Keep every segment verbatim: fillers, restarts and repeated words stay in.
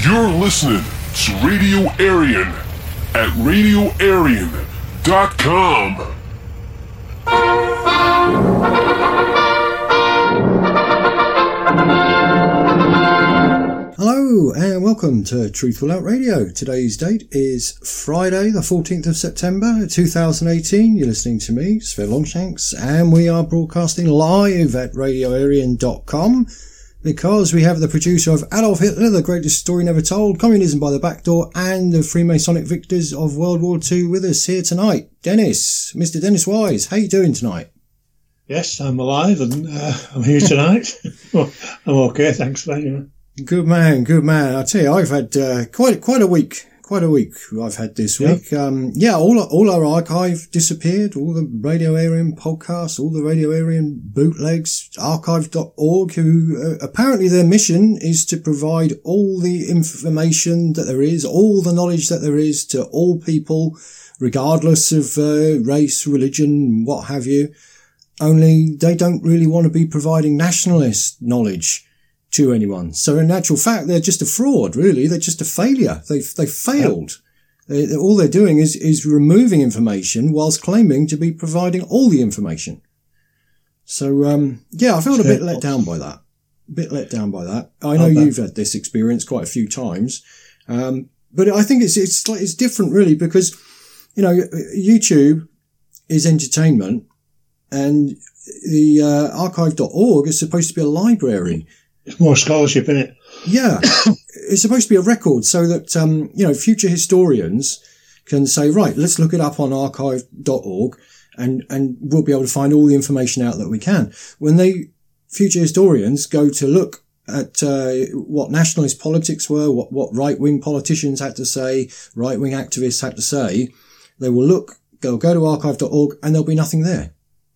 You're listening to Radio Aryan at radio aryan dot com. Hello and welcome to Truthful Out Radio. Today's date is Friday the fourteenth of September two thousand eighteen. You're listening to me, Sven Longshanks, and we are broadcasting live at radio aryan dot com because we have the producer of Adolf Hitler, the greatest story never told, Communism by the Back Door, and the Freemasonic victors of World War Two with us here tonight. Dennis, Mister Dennis Wise, how you doing tonight? Yes, I'm alive and uh, I'm here tonight. I'm okay, thanks, man. Good man, good man. I tell you, I've had uh, quite quite a week, quite a week. I've had this week. Yeah, um, yeah all all our archive disappeared. All the Radio Aryan podcasts, all the Radio Aryan bootlegs. archive dot org, who uh, apparently their mission is to provide all the information that there is, all the knowledge that there is to all people, regardless of uh, race, religion, what have you. Only they don't really want to be providing nationalist knowledge to anyone. So in actual fact, they're just a fraud, really. They're just a failure. They've, they've failed. They, they, all they're doing is, is removing information whilst claiming to be providing all the information. So, um, yeah, I felt a bit let down by that. A bit let down by that. I know you've had this experience quite a few times. Um, but I think it's, it's, it's different really because, you know, YouTube is entertainment and the, uh, archive dot org is supposed to be a library. It's more scholarship, isn't it? Yeah. It's supposed to be a record so that, um, you know, future historians can say, right, let's look it up on archive dot org and, and we'll be able to find all the information out that we can. When they, future historians go to look at, uh, what nationalist politics were, what, what right-wing politicians had to say, right-wing activists had to say, they will look, they'll go to archive dot org and there'll be nothing there.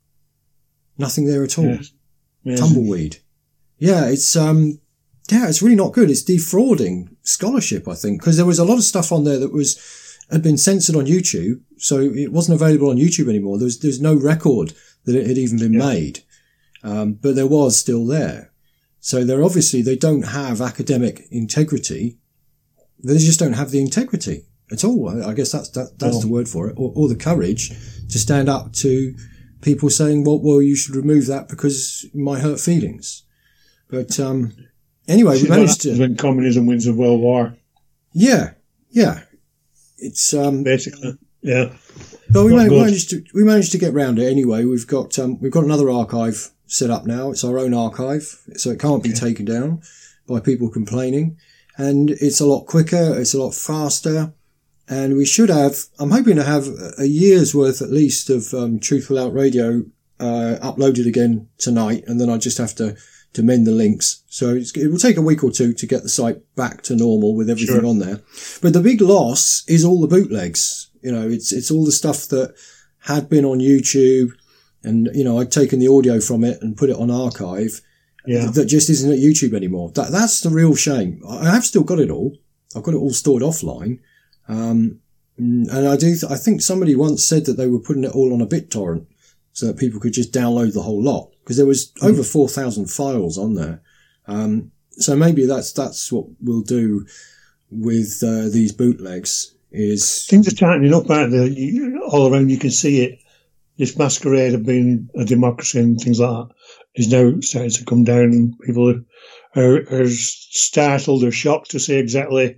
Nothing there at all. Yes. Yes. Tumbleweed. Yeah, it's, um, yeah, it's really not good. It's defrauding scholarship, I think, because there was a lot of stuff on there that was, had been censored on YouTube. So it wasn't available on YouTube anymore. There was, there's no record that it had even been yeah. made. Um, but there was still there. So they're obviously, they don't have academic integrity. They just don't have the integrity at all. I, I guess that's, that, that's oh. the word for it, or, or the courage to stand up to people saying, well, well, you should remove that because it might hurt feelings. But, um, anyway, we managed to... When communism wins a world war. Yeah, yeah. It's, um... Basically, yeah. But we man- managed to, we managed to get round it anyway. We've got, um, we've got another archive set up now. It's our own archive, so it can't be okay. taken down by people complaining. And it's a lot quicker, it's a lot faster. And we should have, I'm hoping to have a year's worth at least of, um, Truthful Out Radio, uh, uploaded again tonight. And then I just have to, to mend the links. So it's, it will take a week or two to get the site back to normal with everything sure. on there. But the big loss is all the bootlegs. You know, it's, it's all the stuff that had been on YouTube and, you know, I'd taken the audio from it and put it on archive yeah. that just isn't at YouTube anymore. That, that's the real shame. I have still got it all. I've got it all stored offline. Um, and I do, th- I think somebody once said that they were putting it all on a BitTorrent so that people could just download the whole lot. Because there was over four thousand files on there. Um, so maybe that's, that's what we'll do with, uh, these bootlegs is... Things are tightening up, aren't they? You, all around you can see it. This masquerade of being a democracy and things like that is now starting to come down and people are, are, are startled or shocked to see exactly,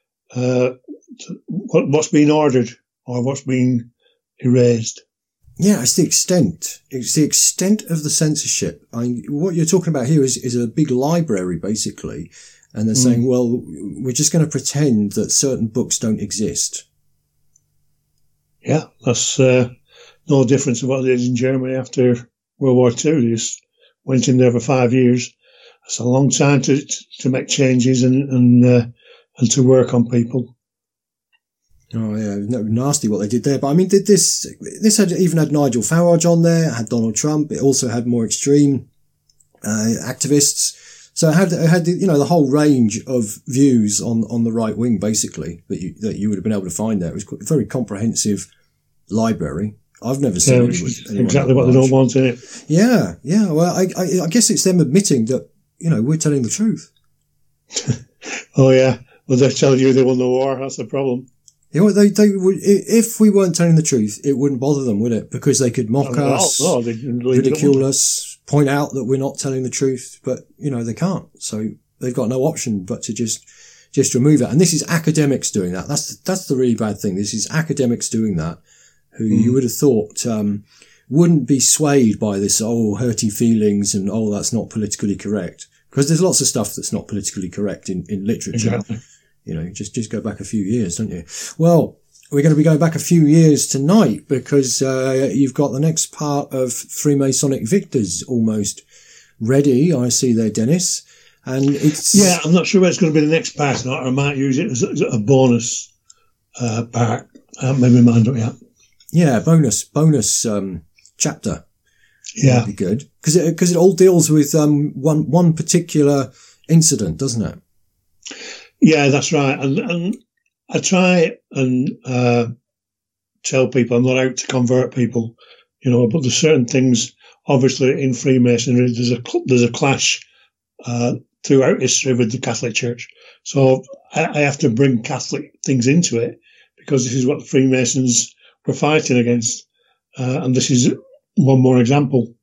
uh, what, what's being ordered or what's being erased. Yeah, it's the extent. It's the extent of the censorship. I, what you're talking about here is, is a big library, basically. And they're mm. saying, well, we're just going to pretend that certain books don't exist. Yeah, that's uh, no difference to what they did in Germany after World War Two. They just went in there for five years. That's a long time to to make changes and and, uh, and to work on people. Oh yeah, nasty what they did there. But I mean, did this, this had even had Nigel Farage on there, it had Donald Trump, it also had more extreme, uh, activists. So it had, it had, you know, the whole range of views on, on the right wing, basically, that you, that you would have been able to find there. It was a very comprehensive library. I've never seen yeah, anyone, exactly what they don't want in it. Yeah, yeah. Well, I, I, I guess it's them admitting that, you know, we're telling the truth. Oh yeah. Well, they're telling you they won the war. That's the problem. You know, they, they would, if we weren't telling the truth, it wouldn't bother them, would it? Because they could mock no, us, no, they ridicule us, point out that we're not telling the truth, but, you know, they can't. So they've got no option but to just, just remove it. And this is academics doing that. That's, that's the really bad thing. This is academics doing that, who mm. you would have thought, um, wouldn't be swayed by this, oh, hurty feelings and, oh, that's not politically correct. Because there's lots of stuff that's not politically correct in, in literature. Exactly. You know, just, just go back a few years, don't you? Well, we're going to be going back a few years tonight because, uh, you've got the next part of Freemasonic Victors almost ready. I see there, Dennis. And it's. Yeah, I'm not sure whether it's going to be the next part or not. I might use it as a bonus, uh, part. I haven't made my mind up yet. Yeah, bonus, bonus, um, chapter. Yeah. That'd be good. Cause it, cause it all deals with, um, one, one particular incident, doesn't it? Yeah, that's right. And, and I try and uh, tell people I'm not out to convert people, you know, but there's certain things, obviously, in Freemasonry, there's a there's a clash uh, throughout history with the Catholic Church. So I, I have to bring Catholic things into it because this is what the Freemasons were fighting against. Uh, and this is one more example.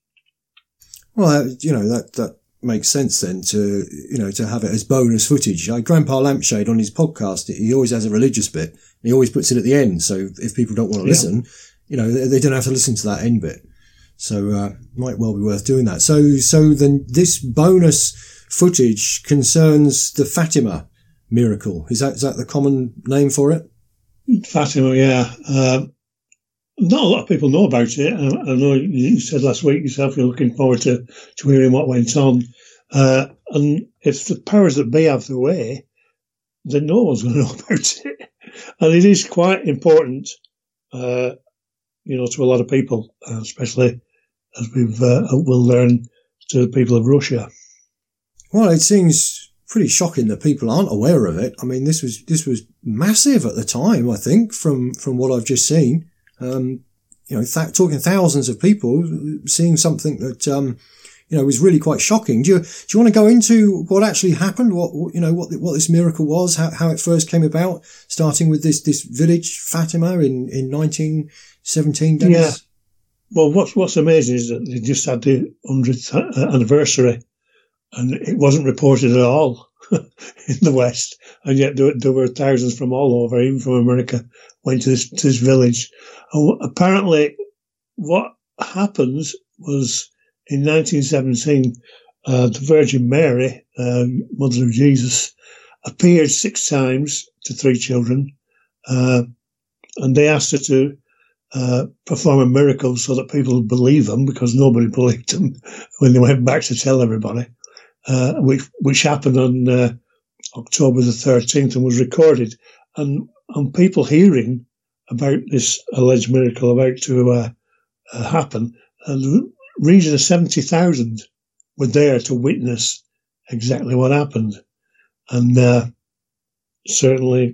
Well, you know, that, that makes sense then to, you know, to have it as bonus footage. Like Grandpa Lampshade on his podcast, he always has a religious bit. He always puts it at the end. So if people don't want to yeah. listen, you know, they, they don't have to listen to that end bit. So, uh, might well be worth doing that. So, so then this bonus footage concerns the Fatima miracle. Is that, is that the common name for it? Fatima, yeah. Uh, not a lot of people know about it. I, I know you said last week yourself you're looking forward to, to hearing what went on. Uh, and if the powers that be have their way, then no one's going to know about it. And it is quite important, uh, you know, to a lot of people, uh, especially as we've uh, will learn to the people of Russia. Well, it seems pretty shocking that people aren't aware of it. I mean, this was this was massive at the time. I think from from what I've just seen, um, you know, th- talking thousands of people seeing something that um, you know was really quite shocking. Do you do you want to go into what actually happened? What you know what what this miracle was? How how it first came about? Starting with this this village Fatima in in nineteen seventeen. Dennis? Yeah. Well, what's what's amazing is that they just had the hundredth anniversary, and it wasn't reported at all in the West, and yet there, there were thousands from all over, even from America, went to this to this village. And apparently, what happened was in nineteen seventeen, uh, the Virgin Mary, uh, Mother of Jesus, appeared six times to three children, uh, and they asked her to Uh, perform a miracle so that people would believe them, because nobody believed them when they went back to tell everybody, uh, which, which happened on uh, October the thirteenth and was recorded. And, and people hearing about this alleged miracle about to uh, uh, happen, and the region of seventy thousand were there to witness exactly what happened. And uh, certainly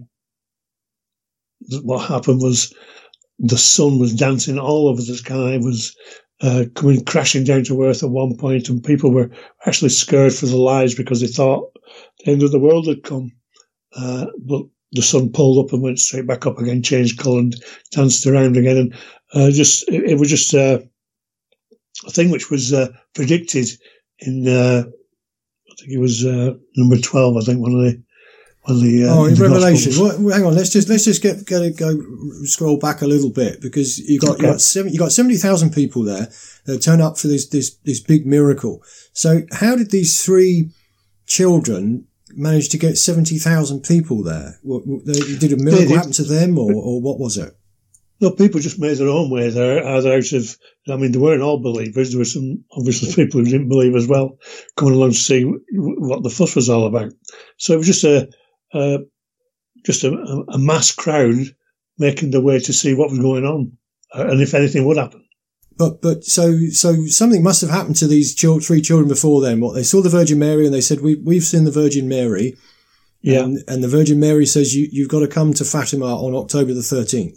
what happened was the sun was dancing all over the sky, was uh, coming crashing down to earth at one point, and people were actually scared for their lives because they thought the end of the world had come. Uh, but the sun pulled up and went straight back up again, changed colour and danced around again. And uh, just it, it was just uh, a thing which was uh, predicted in, uh, I think it was uh, number twelve, I think, one of the Well, the, uh, oh, in Revelation. Well, hang on. Let's just let's just get get it, go scroll back a little bit, because you got okay. you got seven, you got seventy thousand people there that turn up for this this this big miracle. So how did these three children manage to get seventy thousand people there? What, did a miracle happen to them, or or what was it? No, people just made their own way there, either out of, I mean, they weren't all believers. There were some, obviously, people who didn't believe as well, coming along to see what the fuss was all about. So it was just a Uh, just a, a mass crowd making their way to see what was going on, uh, and if anything would happen. But but so so something must have happened to these children, three children before then. What, they saw the Virgin Mary and they said, "We we've seen the Virgin Mary," yeah. And, and the Virgin Mary says, "You you've got to come to Fatima on October the thirteenth."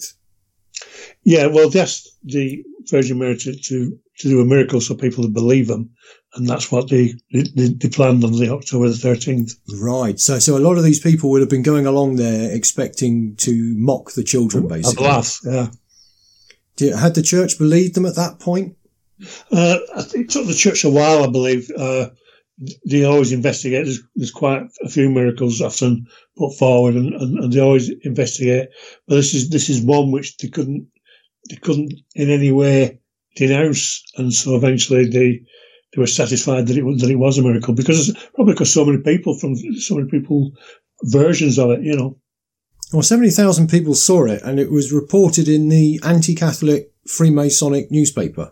Yeah, well, that's the Virgin Mary to, to to do a miracle so people would believe them, and that's what they, they, they planned on the October the thirteenth. Right. So, so a lot of these people would have been going along there expecting to mock the children, basically. A laugh, yeah. Did, had the church believed them at that point? Uh, it took the church a while, I believe. Uh, they always investigate. There's, there's quite a few miracles often put forward, and, and, and they always investigate. But this is this is one which they couldn't they couldn't in any way denounce, and so eventually they they were satisfied that it was that it was a miracle, because probably because so many people from so many people versions of it, you know. Well, seventy thousand people saw it, and it was reported in the anti-Catholic Freemasonic newspaper.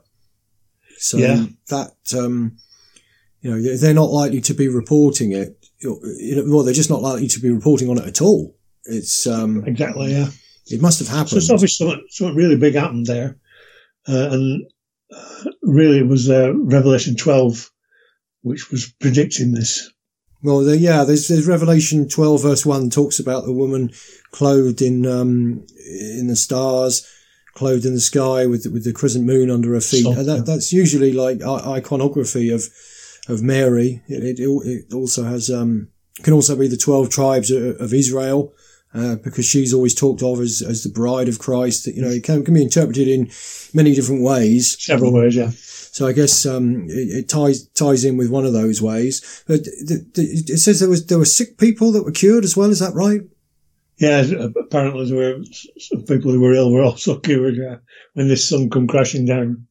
So yeah. that, um, you know, they're not likely to be reporting it. Well, they're just not likely to be reporting on it at all. It's, um, exactly, yeah. It must have happened. So it's obviously something, something really big happened there. Uh, and uh, really it was uh, Revelation twelve, which was predicting this. Well, the, yeah, there's, there's Revelation twelve verse one talks about the woman clothed in, um, in the stars, clothed in the sky with, with the crescent moon under her feet. And that, that's usually like iconography of, of Mary. It, it, it also has, um, can also be the twelve tribes of, of Israel, uh, because she's always talked of as, as the bride of Christ. You know, it can, can be interpreted in many different ways. Several ways, yeah. So I guess, um, it, it ties, ties in with one of those ways. But the, the, it says there was, there were sick people that were cured as well. Is that right? Yeah, apparently there were some people who were ill were also cured uh, when this sun come crashing down.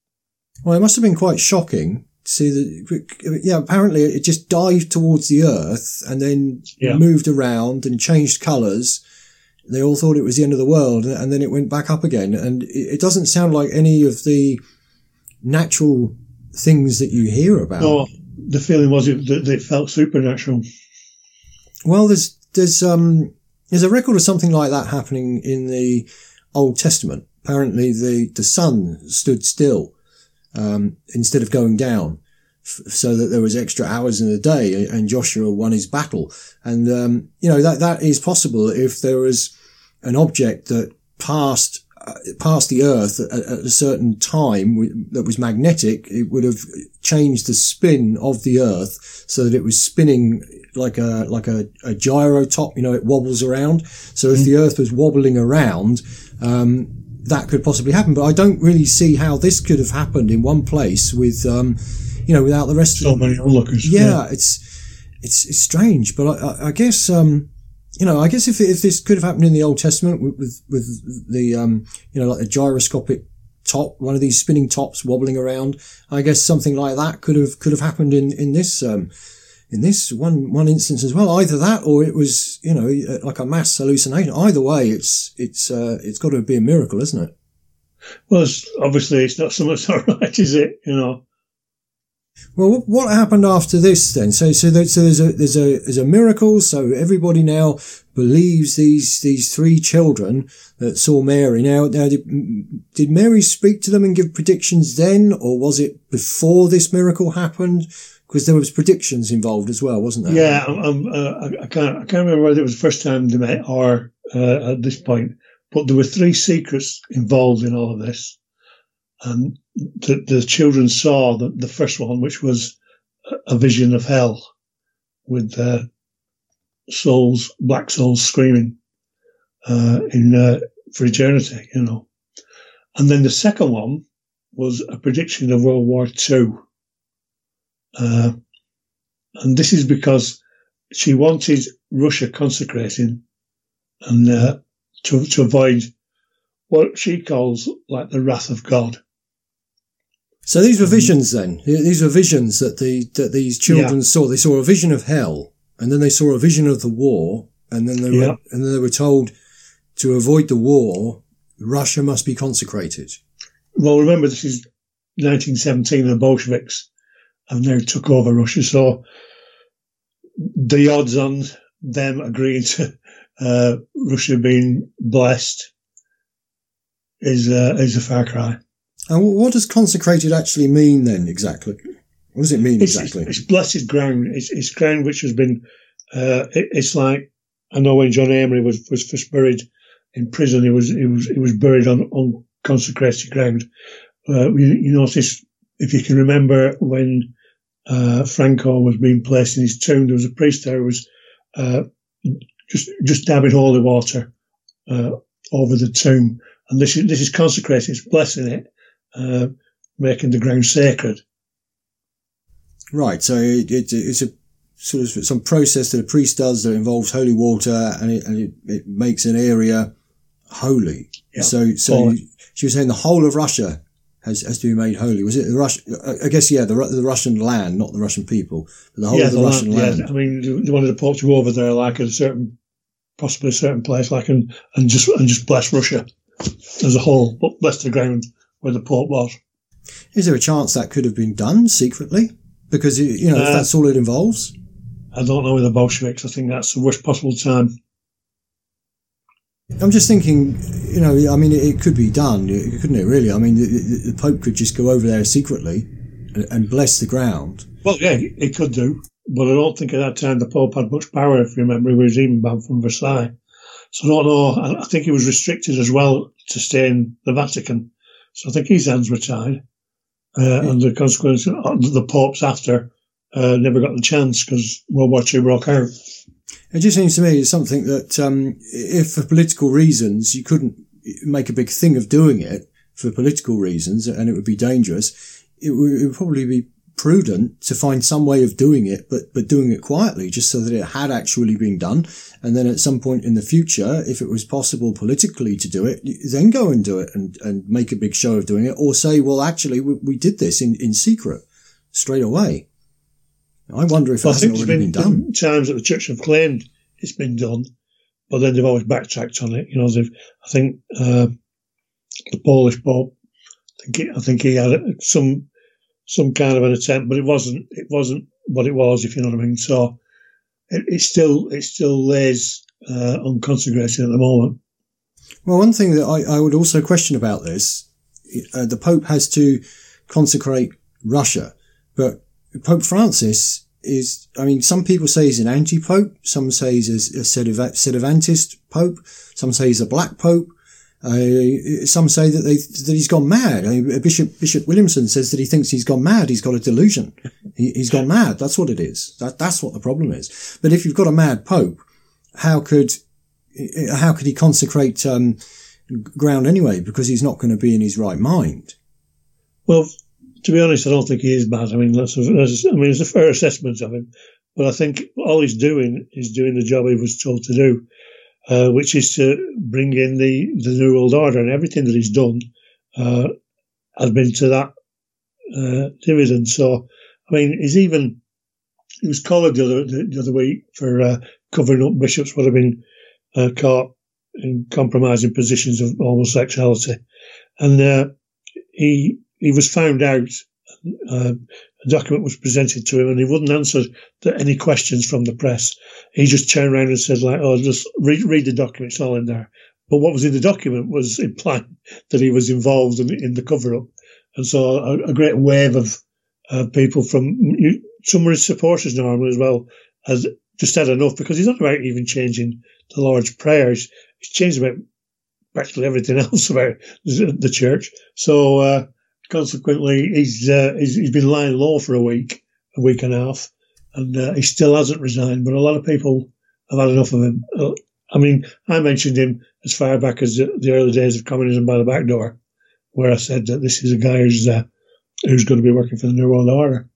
Well, it must have been quite shocking to see that. Yeah, apparently it just dived towards the earth and then yeah. moved around and changed colours. They all thought it was the end of the world, and then it went back up again. And it doesn't sound like any of the natural things that you hear about. No, the feeling was that they felt supernatural. Well, there's there's um. There's a record of something like that happening in the Old Testament. Apparently the, the sun stood still, um, instead of going down, f- so that there was extra hours in the day, and Joshua won his battle. And, um, you know, that, that is possible if there was an object that passed, uh, passed the earth at, at a certain time w- that was magnetic. It would have changed the spin of the earth so that it was spinning like a, like a, a gyro top, you know, it wobbles around. So if mm. the earth was wobbling around, um, that could possibly happen. But I don't really see how this could have happened in one place with, um, you know, without the rest so of many onlookers. Yeah, yeah, it's, it's, it's strange. But I, I, I guess, um, you know, I guess if, if this could have happened in the Old Testament with, with, with the, um, you know, like a gyroscopic top, one of these spinning tops wobbling around, I guess something like that could have, could have happened in, in this, um, in this one, one instance as well. Either that or it was, you know, like a mass hallucination. Either way, it's, it's, uh, it's got to be a miracle, isn't it? Well, it's, obviously it's not so much all right, is it? You know. Well, what happened after this then? So, so, there, so there's a, there's a, there's a miracle. So everybody now believes these, these three children that saw Mary. Now, now, did, did Mary speak to them and give predictions then, or was it before this miracle happened? Because there was predictions involved as well, wasn't there? Yeah, um, uh, I can't, I can't remember whether it was the first time they met or uh, at this point, but there were three secrets involved in all of this. And the, the children saw the, the first one, which was a vision of hell with uh, souls, black souls screaming uh, in uh, for eternity, you know. And then the second one was a prediction of World War Two. Uh, and this is because she wanted Russia consecrating and uh, to to avoid what she calls like the wrath of God. So these were visions then. These were visions that the that these children yeah. saw. They saw a vision of hell, and then they saw a vision of the war, and then they yeah. were and then they were told to avoid the war, Russia must be consecrated. Well, remember this is nineteen seventeen, and the Bolsheviks have now took over Russia, so the odds on them agreeing to uh, Russia being blessed is uh, is a far cry. And what does consecrated actually mean then, exactly? What does it mean it's, exactly? It's, it's blessed ground. It's, it's ground which has been, uh, it, it's like, I know when John Amory was, was first buried in prison, he was, he was, he was buried on, on consecrated ground. Uh, you, you notice, if you can remember when uh, Franco was being placed in his tomb, there was a priest there who was uh, just just dabbing holy water uh, over the tomb, and this is this is consecrating, it's blessing it, uh, making the ground sacred. Right. So it, it, it's a sort of some process that a priest does that involves holy water, and it, and it, it makes an area holy. Yeah. So so holy. She was saying the whole of Russia has has to be made holy. Was it the Russian? I guess yeah, the the Russian land, not the Russian people, but the whole yeah, of the, the Russian land, land. Yeah, I mean, they wanted the Pope to go over there, like at a certain, possibly a certain place, like and and just and just bless Russia as a whole, but bless the ground where the Pope was. Is there a chance that could have been done secretly? Because you know, uh, if that's all it involves. I don't know with the Bolsheviks. I think that's the worst possible time. I'm just thinking, you know, I mean, it, it could be done, couldn't it, really? I mean, the, the, the Pope could just go over there secretly and, and bless the ground. Well, yeah, he could do. But I don't think at that time the Pope had much power, if you remember. He was even banned from Versailles. So I don't know. I think he was restricted as well to stay in the Vatican. So I think his hands were tied. Uh, yeah. And the consequence, the Popes after uh, never got the chance because World War Two broke out. It just seems to me it's something that, um, if for political reasons you couldn't make a big thing of doing it for political reasons, and it would be dangerous, it would, it would probably be prudent to find some way of doing it, but but doing it quietly, just so that it had actually been done. And then at some point in the future, if it was possible politically to do it, then go and do it and, and make a big show of doing it, or say, well, actually, we, we did this in, in secret straight away. I wonder if well, it hasn't already been, been done. Times that the church have claimed it's been done, but then they've always backtracked on it. You know, they've, I think uh, the Polish Pope, I think, he, I think he had some some kind of an attempt, but it wasn't it wasn't what it was, if you know what I mean. So it, it still it still lays uh, unconsecrated at the moment. Well, one thing that I, I would also question about this, uh, the Pope has to consecrate Russia, but Pope Francis is, I mean, some people say he's an anti-pope, some say he's a, a sedevantist pope, some say he's a black pope, uh, some say that they, that he's gone mad. I mean, Bishop, Bishop Williamson says that he thinks he's gone mad, he's got a delusion. He, he's gone mad, that's what it is. That, that's what the problem is. But if you've got a mad pope, how could, how could he consecrate, um, ground anyway? Because he's not going to be in his right mind. Well, to be honest, I don't think he is bad. I mean, that's, a, that's I mean, it's a fair assessment of him. But I think all he's doing is doing the job he was told to do, uh, which is to bring in the, the New World Order. And everything that he's done uh, has been to that uh, dividend. So, I mean, he's even, he was collared the other, the, the other week for uh, covering up bishops would have been uh, caught in compromising positions of homosexuality. And uh, he... He was found out, uh, a document was presented to him and he wouldn't answer to any questions from the press. He just turned around and said, like, oh, just read, read the document, it's all in there. But what was in the document was implying that he was involved in, in the cover-up. And so a, a great wave of uh, people from, some of his supporters normally as well, has just had enough, because he's not about even changing the Lord's prayers. He's changed about practically everything else about the church. So, uh, consequently, he's, uh, he's he's been lying low for a week, a week and a half, and uh, he still hasn't resigned. But a lot of people have had enough of him. Uh, I mean, I mentioned him as far back as the, the early days of communism by the back door, where I said that this is a guy who's uh, who's going to be working for the New World Order.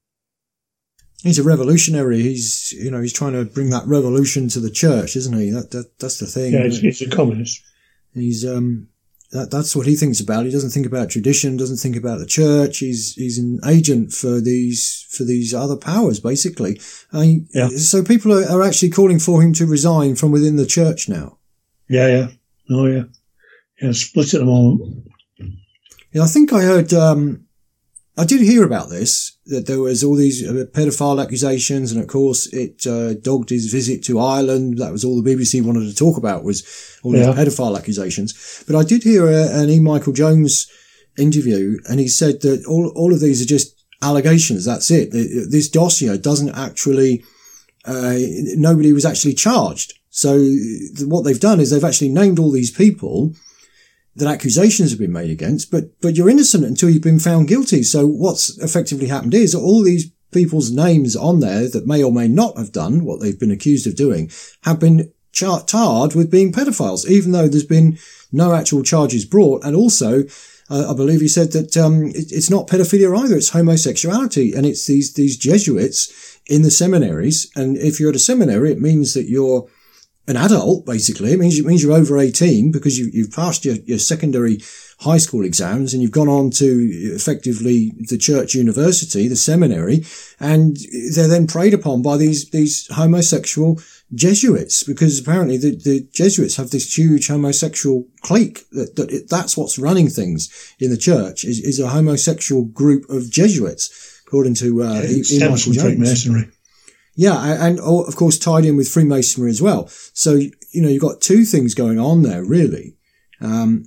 He's a revolutionary. He's you know he's trying to bring that revolution to the church, isn't he? That, that that's the thing. Yeah, he's, he's a communist. He's um. That, that's what he thinks about. He doesn't think about tradition, doesn't think about the church. He's, he's an agent for these, for these other powers, basically. I mean, yeah. So people are, are actually calling for him to resign from within the church now. Yeah, yeah. Oh, yeah. Yeah, split at the moment. Yeah, I think I heard, um, I did hear about this, that there was all these pedophile accusations, and of course it uh, dogged his visit to Ireland. That was all the B B C wanted to talk about, was all yeah. these pedophile accusations. But I did hear a, an E. Michael Jones interview, and he said that all all of these are just allegations. That's it. This dossier doesn't actually, uh, nobody was actually charged. So what they've done is they've actually named all these people that accusations have been made against, but, but you're innocent until you've been found guilty. So what's effectively happened is all these people's names on there that may or may not have done what they've been accused of doing have been char- tarred with being pedophiles, even though there's been no actual charges brought. And also, uh, I believe he said that um, it, it's not pedophilia either, it's homosexuality. And it's these these Jesuits in the seminaries. And if you're at a seminary, it means that you're an adult, basically. It means, it means you're over eighteen because you, you've passed your, your secondary high school exams and you've gone on to effectively the church university, the seminary, and they're then preyed upon by these, these homosexual Jesuits, because apparently the, the Jesuits have this huge homosexual clique that, that it, that's what's running things in the church is, is a homosexual group of Jesuits, according to, uh, yeah, E. Michael James. Freemasonry. Yeah, and of course tied in with Freemasonry as well. So, you know, you've got two things going on there, really. Um,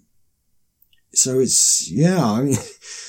so it's, yeah, I mean,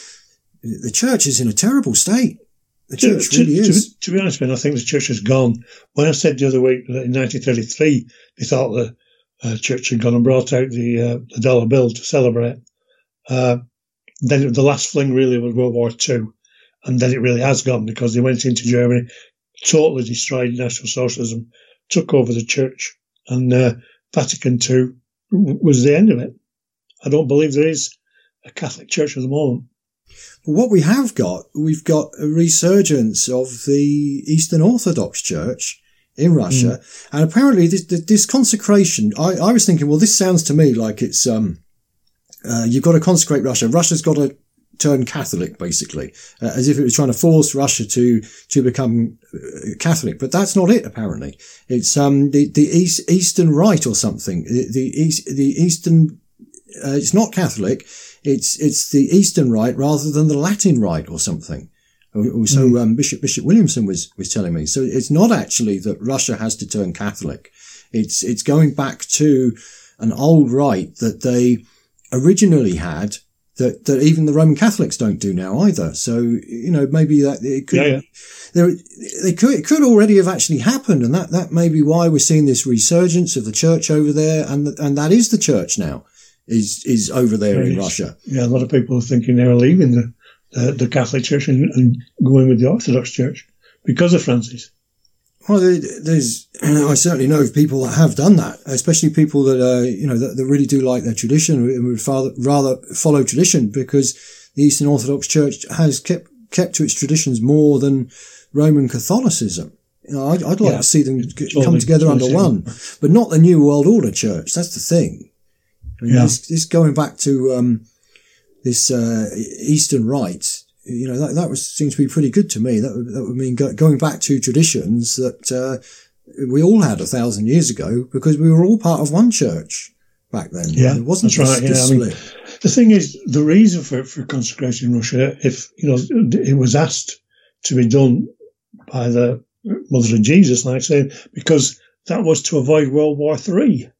the church is in a terrible state. The church to, really to, is. To, to be honest, man, I think the church has gone. When I said the other week that in nineteen thirty-three, they thought the uh, church had gone and brought out the, uh, the dollar bill to celebrate, uh, then the last fling really was World War Two. And then it really has gone because they went into Germany, totally destroyed National Socialism, took over the church, and uh, Vatican Two was the end of it. I don't believe there is a Catholic church at the moment. But what we have got, we've got a resurgence of the Eastern Orthodox Church in Russia, mm. and apparently this, this consecration. I, I was thinking, well, this sounds to me like it's um, uh, you've got to consecrate Russia. Russia's got to turn Catholic, basically, uh, as if it was trying to force Russia to to become uh, Catholic. But that's not it. Apparently, it's um the the East, Eastern Rite or something. The, the East the Eastern. Uh, it's not Catholic. It's it's the Eastern Rite rather than the Latin Rite or something. So um, Bishop Bishop Williamson was was telling me. So it's not actually that Russia has to turn Catholic. It's it's going back to an old rite that they originally had that that even the Roman Catholics don't do now either. So you know maybe that it could. Yeah, yeah. There, they could, it could already have actually happened, and that, that may be why we're seeing this resurgence of the church over there, and and that is the church now. Is is over there yeah, in Russia. Yeah, a lot of people are thinking they're leaving the, the, the Catholic Church and, and going with the Orthodox Church because of Francis. Well, there's I certainly know of people that have done that, especially people that uh, you know that, that really do like their tradition and would rather, rather follow tradition, because the Eastern Orthodox Church has kept kept to its traditions more than Roman Catholicism. You know, I'd, I'd like yeah, to see them totally, come together totally under one, but not the New World Order Church. That's the thing. I mean, yeah. this, this going back to um, this uh, Eastern Rite, you know, that, that was seems to be pretty good to me. That would, that would mean go, going back to traditions that uh, we all had a thousand years ago, because we were all part of one church back then. Yeah, it wasn't that's right. Yeah, I mean, the thing is, the reason for for consecration in Russia, if you know, it was asked to be done by the Mother of Jesus, like saying, because that was to avoid World War Three.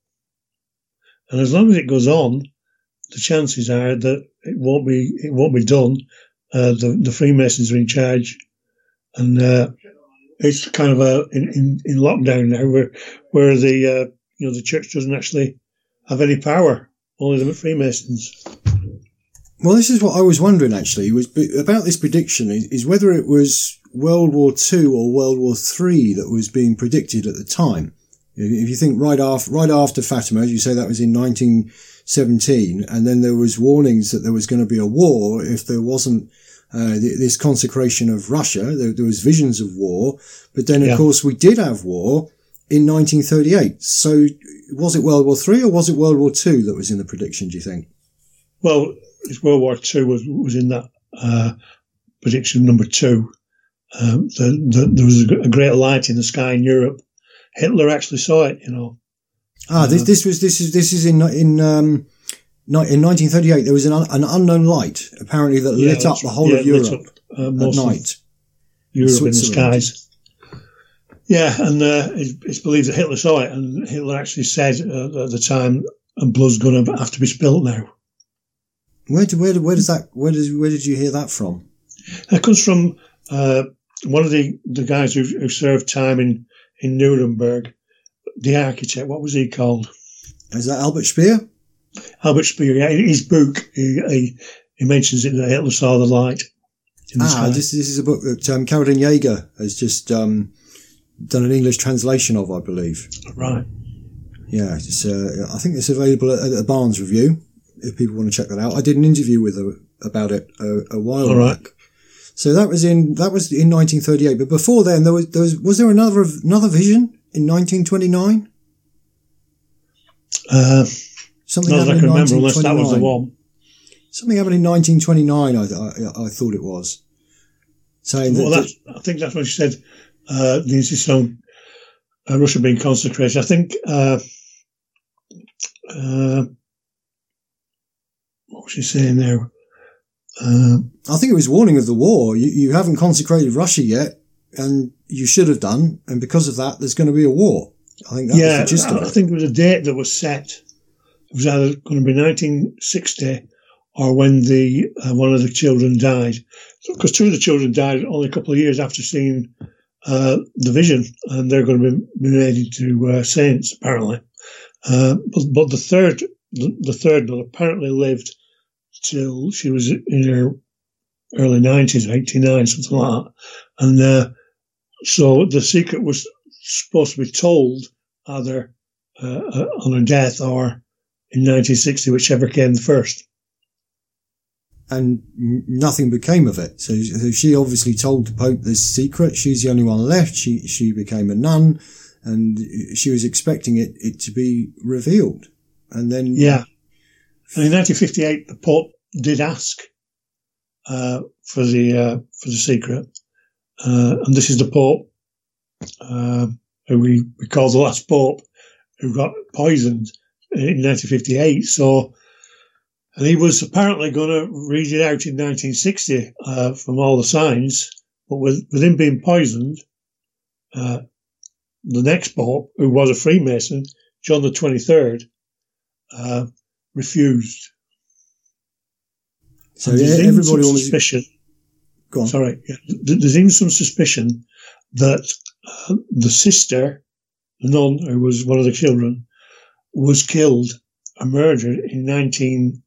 And as long as it goes on, the chances are that it won't be it won't be done. Uh, the the Freemasons are in charge, and uh, it's kind of a in, in, in lockdown now, where where the uh, you know the church doesn't actually have any power, only the Freemasons. Well, this is what I was wondering actually was about this prediction is, is whether it was World War Two or World War Three that was being predicted at the time. If you think right after, right after Fatima, as you say, that was in nineteen seventeen, and then there was warnings that there was going to be a war if there wasn't uh, this consecration of Russia. There, there was visions of war, but then of yeah. course we did have war in nineteen thirty-eight. So was it World War Three or was it World War Two that was in the prediction, do you think? Well, it's World War Two was was in that uh, prediction number two. Um, the, the, there was a great light in the sky in Europe. Hitler actually saw it, you know. Ah, this, this was this is this is in in um in nineteen thirty-eight. There was an, an unknown light apparently that yeah, lit up the whole yeah, of Europe up, uh, at night. Europe in the skies. Yeah, and uh, it's, it's believed that Hitler saw it, and Hitler actually said uh, at the time, "And blood's going to have to be spilt now." Where do, where where does that where does where did you hear that from? That comes from uh, one of the, the guys who, who served time in. in Nuremberg, the architect, what was he called? Is that Albert Speer? Albert Speer, yeah. In his book, he, he, he mentions it that Hitler saw the light. in the ah, sky. this, this is a book that um, Caroline Jaeger has just um, done an English translation of, I believe. Right. Yeah, it's, uh, I think it's available at, at Barnes Review, if people want to check that out. I did an interview with her about it a, a while All right. back. So that was in that was in nineteen thirty-eight. But before then, there was there was was there another another vision in nineteen twenty-nine? Uh, Something not that I happened can in remember, unless that was the nineteen twenty-nine. one. Something happened in nineteen twenty-nine. I I, I thought it was saying Well, that, that's, I think that's when she said uh, the insistence on uh, Russia being consecrated. I think. Uh, uh, what was she saying there? Uh, I think it was warning of the war. You, you haven't consecrated Russia yet, and you should have done. And because of that, there's going to be a war. I think that yeah, was the gist of I, I it. think there was a date that was set. It was either going to be nineteen sixty or when the uh, one of the children died. Because two of the children died only a couple of years after seeing uh, the vision, and they're going to be made into uh, saints apparently. Uh, but, but the third, the, the third one apparently lived till she was in her early nineties, eighty-nine, something like that. And uh, so the secret was supposed to be told either uh, uh, on her death or in nineteen sixty, whichever came first. And n- nothing became of it. So, so she obviously told the Pope this secret. She's the only one left. She she became a nun, and she was expecting it, it to be revealed. And then... Yeah. And in nineteen fifty-eight, the Pope did ask uh, for the uh, for the secret. Uh, and this is the Pope uh, who we, we call the last Pope, who got poisoned in nineteen fifty-eight. So, and he was apparently going to read it out in nineteen sixty uh, from all the signs, but with, with him being poisoned, uh, the next Pope, who was a Freemason, John the twenty-third, uh, refused. So And there's yeah, even everybody some almost... suspicion. Go on. Sorry, yeah, th- there's even some suspicion that uh, the sister, the nun who was one of the children, was killed or murdered in nineteen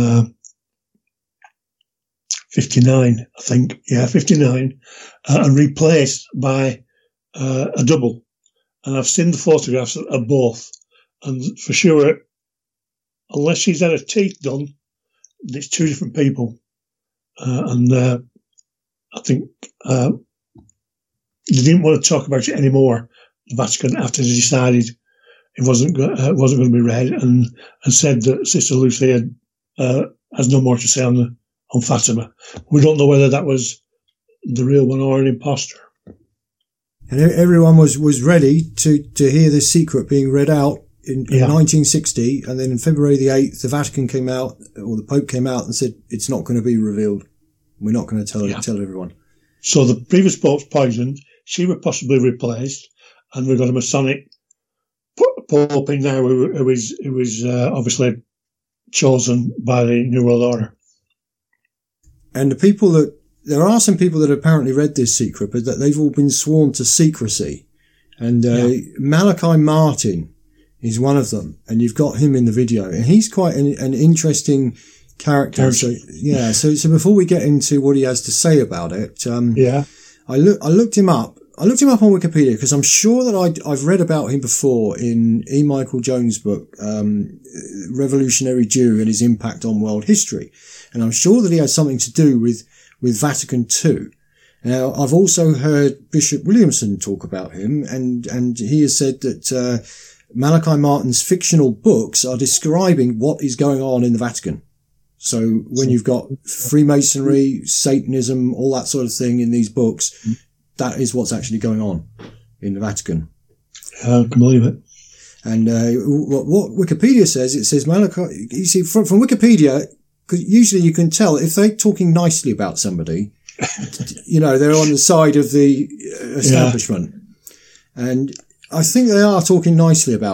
fifty-nine, I think. Yeah, fifty-nine, uh, and replaced by uh, a double. And I've seen the photographs of both, and for sure, unless she's had her teeth done, it's two different people. Uh, and uh, I think uh, they didn't want to talk about it anymore, the Vatican, after they decided it wasn't go- uh, wasn't going to be read, and, and said that Sister Lucia uh, has no more to say on the, on Fatima. We don't know whether that was the real one or an imposter. And everyone was, was ready to, to hear this secret being read out in, in Yeah. nineteen sixty. And then in February the eighth, the Vatican came out, or the Pope came out and said, it's not going to be revealed. We're not going to tell Yeah. tell everyone. So the previous Pope's poisoned. She was possibly replaced, and we've got a Masonic Pope in now who, who is who is uh, obviously chosen by the New World Order. And the people that, there are some people that apparently read this secret, but that they've all been sworn to secrecy. And uh, Yeah. Malachi Martin is one of them, and you've got him in the video, and he's quite an, an interesting character. So yeah, so so before we get into what he has to say about it, um, Yeah. I look I looked him up. I looked him up on Wikipedia because I'm sure that I'd, I've read about him before in E. Michael Jones' book, um, Revolutionary Jew and His Impact on World History, and I'm sure that he had something to do with with Vatican Two. Now, I've also heard Bishop Williamson talk about him, and and he has said that uh, Malachi Martin's fictional books are describing what is going on in the Vatican. So when you've got Freemasonry, Satanism, all that sort of thing in these books, that is what's actually going on in the Vatican. I can believe it. And uh, what, what Wikipedia says, it says Malachi, you see, from, from Wikipedia, because usually you can tell if they're talking nicely about somebody, you know, they're on the side of the establishment. Yeah. And I think they are talking nicely about him.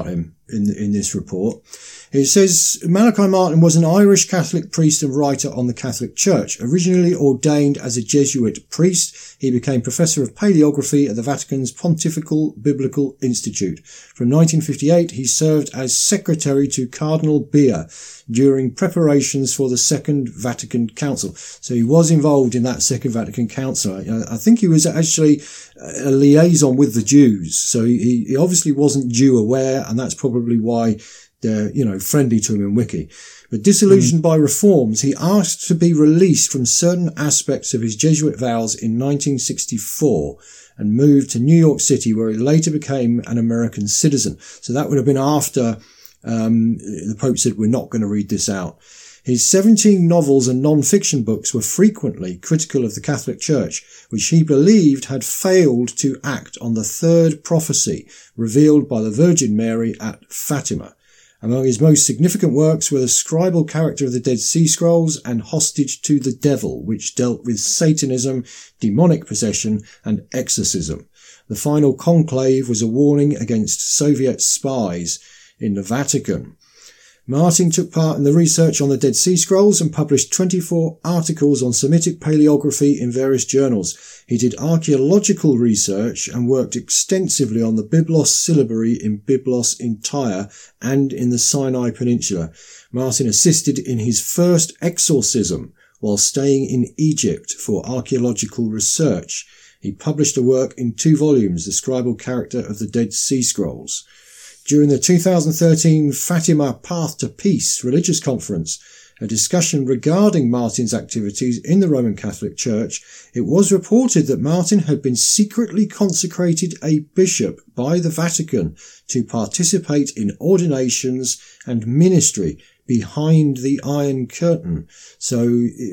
in in this report. It says Malachi Martin was an Irish Catholic priest and writer on the Catholic Church. Originally ordained as a Jesuit priest, he became professor of paleography at the Vatican's Pontifical Biblical Institute. From nineteen fifty-eight, he served as secretary to Cardinal Bea during preparations for the Second Vatican Council. So he was involved in that Second Vatican Council. I think he was actually a liaison with the Jews. So he, he obviously wasn't Jew aware, and that's probably why they're, you know, friendly to him in Wiki. But disillusioned mm. by reforms, he asked to be released from certain aspects of his Jesuit vows in nineteen sixty-four and moved to New York City, where he later became an American citizen. So that would have been after um, the Pope said, we're not going to read this out. His seventeen novels and non-fiction books were frequently critical of the Catholic Church, which he believed had failed to act on the third prophecy revealed by the Virgin Mary at Fatima. Among his most significant works were The Scribal Character of the Dead Sea Scrolls and Hostage to the Devil, which dealt with Satanism, demonic possession, and exorcism. The Final Conclave was a warning against Soviet spies in the Vatican. Martin took part in the research on the Dead Sea Scrolls and published twenty-four articles on Semitic paleography in various journals. He did archaeological research and worked extensively on the Byblos syllabary in Byblos in Tyre and in the Sinai Peninsula. Martin assisted in his first exorcism while staying in Egypt for archaeological research. He published a work in two volumes, The Scribal Character of the Dead Sea Scrolls. During the two thousand thirteen Fatima Path to Peace religious conference, a discussion regarding Martin's activities in the Roman Catholic Church, it was reported that Martin had been secretly consecrated a bishop by the Vatican to participate in ordinations and ministry behind the Iron Curtain. So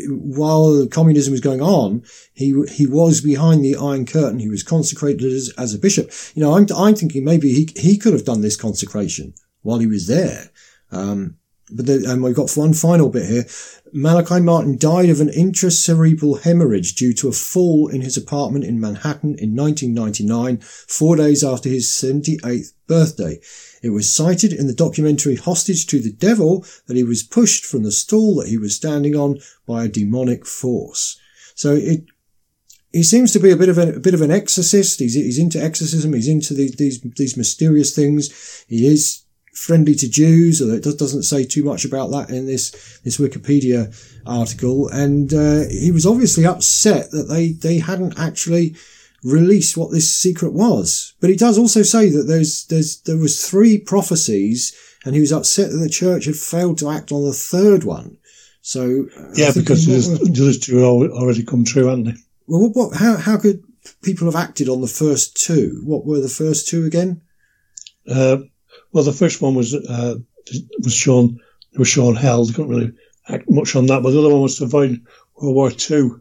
while communism was going on, he he was behind the Iron Curtain. He was consecrated as, as a bishop. You know, I'm I'm thinking maybe he he could have done this consecration while he was there. Um, but the, and we've got one final bit here. Malachi Martin died of an intracerebral hemorrhage due to a fall in his apartment in Manhattan in nineteen ninety-nine, four days after his seventy-eighth birthday. It was cited in the documentary Hostage to the Devil that he was pushed from the stool that he was standing on by a demonic force. So it, he seems to be a bit of a, a bit of an exorcist. He's, he's into exorcism. He's into the, these, these mysterious things. He is friendly to Jews, although it doesn't say too much about that in this, this Wikipedia article. And, uh, he was obviously upset that they, they hadn't actually released what this secret was. But he does also say that there's, there's, there was three prophecies and he was upset that the church had failed to act on the third one. So, yeah, because the others two had already come true, hadn't they? Well, what, what, how, how could people have acted on the first two? What were the first two again? Uh, well, the first one was, uh, was shown, was shown hell. They couldn't really act much on that, but the other one was to avoid World War Two.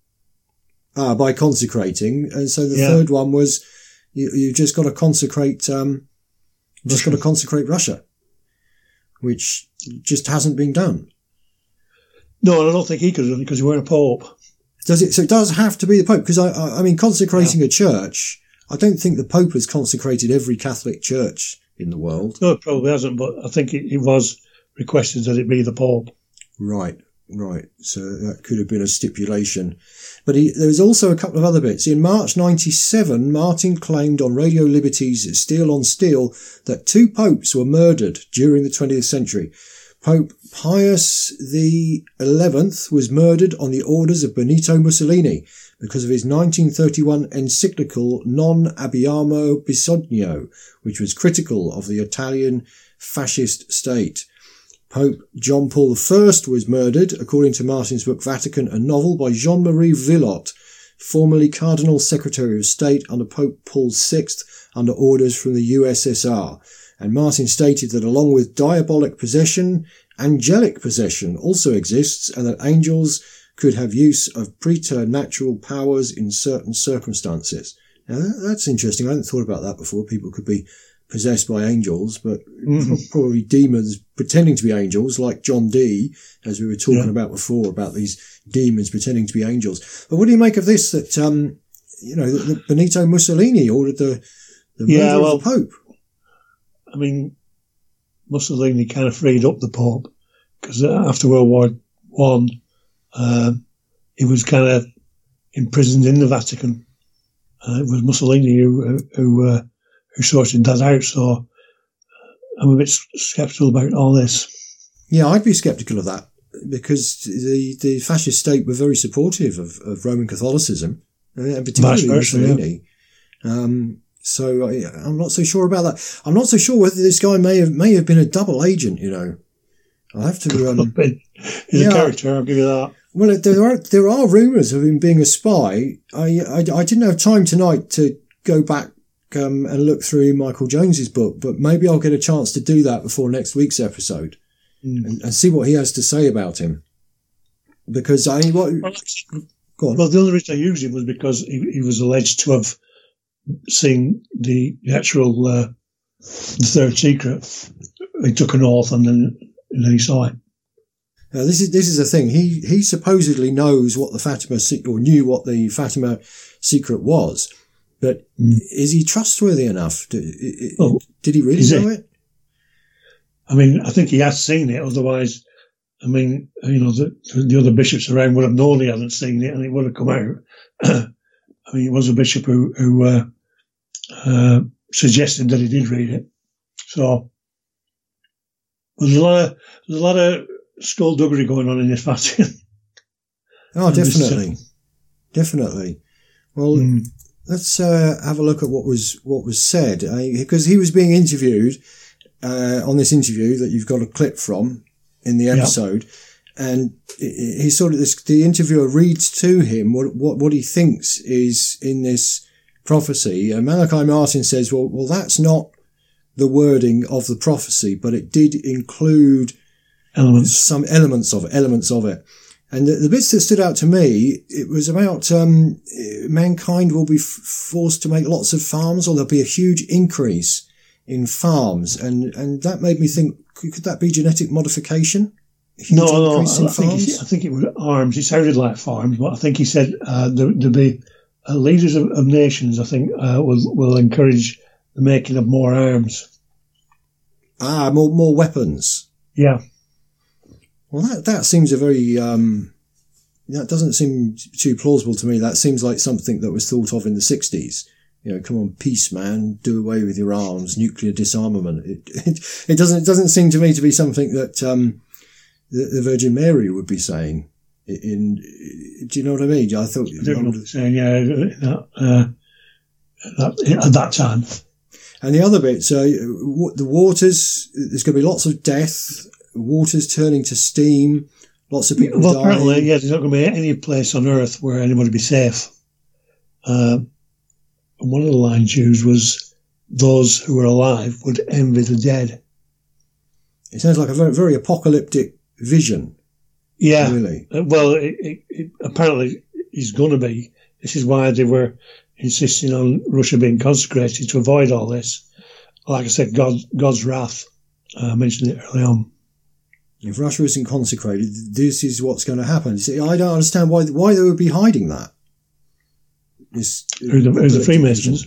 Ah, by consecrating. And so the yeah. third one was, you, you just got to consecrate, um, just got to consecrate Russia, which just hasn't been done. No, I don't think he could have done it because he weren't a pope. Does it? So it does have to be the Pope? Because I, I, I mean, consecrating yeah. a church, I don't think the Pope has consecrated every Catholic church in the world. No, it probably hasn't, but I think it, it was requested that it be the Pope. Right, right. So that could have been a stipulation. But he, there was also a couple of other bits. In March ninety-seven, Martin claimed on Radio Liberty's Steel on Steel that two popes were murdered during the twentieth century. Pope Pius the eleventh was murdered on the orders of Benito Mussolini because of his nineteen thirty-one encyclical Non Abbiamo Bisogno, which was critical of the Italian fascist state. Pope John Paul the First was murdered, according to Martin's book Vatican, a novel by Jean-Marie Villot, formerly Cardinal Secretary of State under Pope Paul the Sixth, under orders from the U S S R. And Martin stated that along with diabolic possession, angelic possession also exists, and that angels could have use of preternatural powers in certain circumstances. Now, that's interesting. I hadn't thought about that before. People could be possessed by angels, but mm-hmm. probably demons pretending to be angels, like John Dee, as we were talking yeah. about before, about these demons pretending to be angels. But what do you make of this, that, um, you know, that, that Benito Mussolini ordered the, the murder yeah, well, of the Pope? I mean, Mussolini kind of freed up the Pope, because after World War One, uh, he was kind of imprisoned in the Vatican. Uh, it was Mussolini who who, uh, who sorted that out. So I'm a bit sceptical about all this. Yeah, I'd be sceptical of that, because the, the fascist state were very supportive of, of Roman Catholicism, and particularly versa, Mussolini. Yeah. Um, so I, I'm not so sure about that. I'm not so sure whether this guy may have may have been a double agent. You know, I have to. Um, He's yeah, a character. I'll give you that. Well, there are there are rumours of him being a spy. I, I I didn't have time tonight to go back um, and look through Michael Jones's book, but maybe I'll get a chance to do that before next week's episode. Mm. And, and see what he has to say about him. Because I, what, well, go on. Well, the only reason I used him was because he, he was alleged to have seen the, the actual uh, the third secret. He took an oath and then, and then he saw it. Now, this is this is the thing. He he supposedly knows what the Fatima or knew what the Fatima secret was, but mm. is he trustworthy enough? Did, oh, did he really know it? I mean, I think he has seen it. Otherwise, I mean, you know, the, the other bishops around would have known he hasn't seen it, and it would have come out. I mean, it was a bishop who, who uh, uh, suggested that he did read it. So there's a lot of there's a lot of skullduggery going on in this Vatican. Oh, definitely, definitely. Well, mm. let's uh, have a look at what was what was said, I, because he was being interviewed. Uh, on this interview that you've got a clip from in the episode, yeah. and he sort of this, the interviewer reads to him what, what what he thinks is in this prophecy, and Malachi Martin says, "Well, well, that's not the wording of the prophecy, but it did include elements, some elements of it, elements of it." And the, the bits that stood out to me, it was about um, mankind will be f- forced to make lots of farms, or there'll be a huge increase in farms, and, and that made me think, could, could that be genetic modification? No, no, I think, he, I think it was arms. It sounded like farms, but I think he said uh, there, there'll be uh, leaders of, of nations, I think, uh, will will encourage the making of more arms. Ah, more more weapons. Yeah. Well, that that seems a very um, that doesn't seem too plausible to me. That seems like something that was thought of in the sixties. You know, come on, peace, man, do away with your arms, nuclear disarmament. It, it, it doesn't, it doesn't seem to me to be something that, um, the, the Virgin Mary would be saying in, in, do you know what I mean? I thought, I don't know what I'm saying, yeah, that, uh, that, at that time. And the other bit, so the waters, there's going to be lots of death, waters turning to steam, lots of people well, dying. Apparently, yeah, there's not going to be any place on earth where anybody be safe. Uh, And one of the lines used was, those who are alive would envy the dead. It sounds like a very, very apocalyptic vision. Yeah. Really. Uh, well, it, it, it apparently is going to be. This is why they were insisting on Russia being consecrated, to avoid all this. Like I said, God, God's wrath. Uh, I mentioned it early on. If Russia isn't consecrated, this is what's going to happen. See, I don't understand why why they would be hiding that. This, who the, who the Freemasons?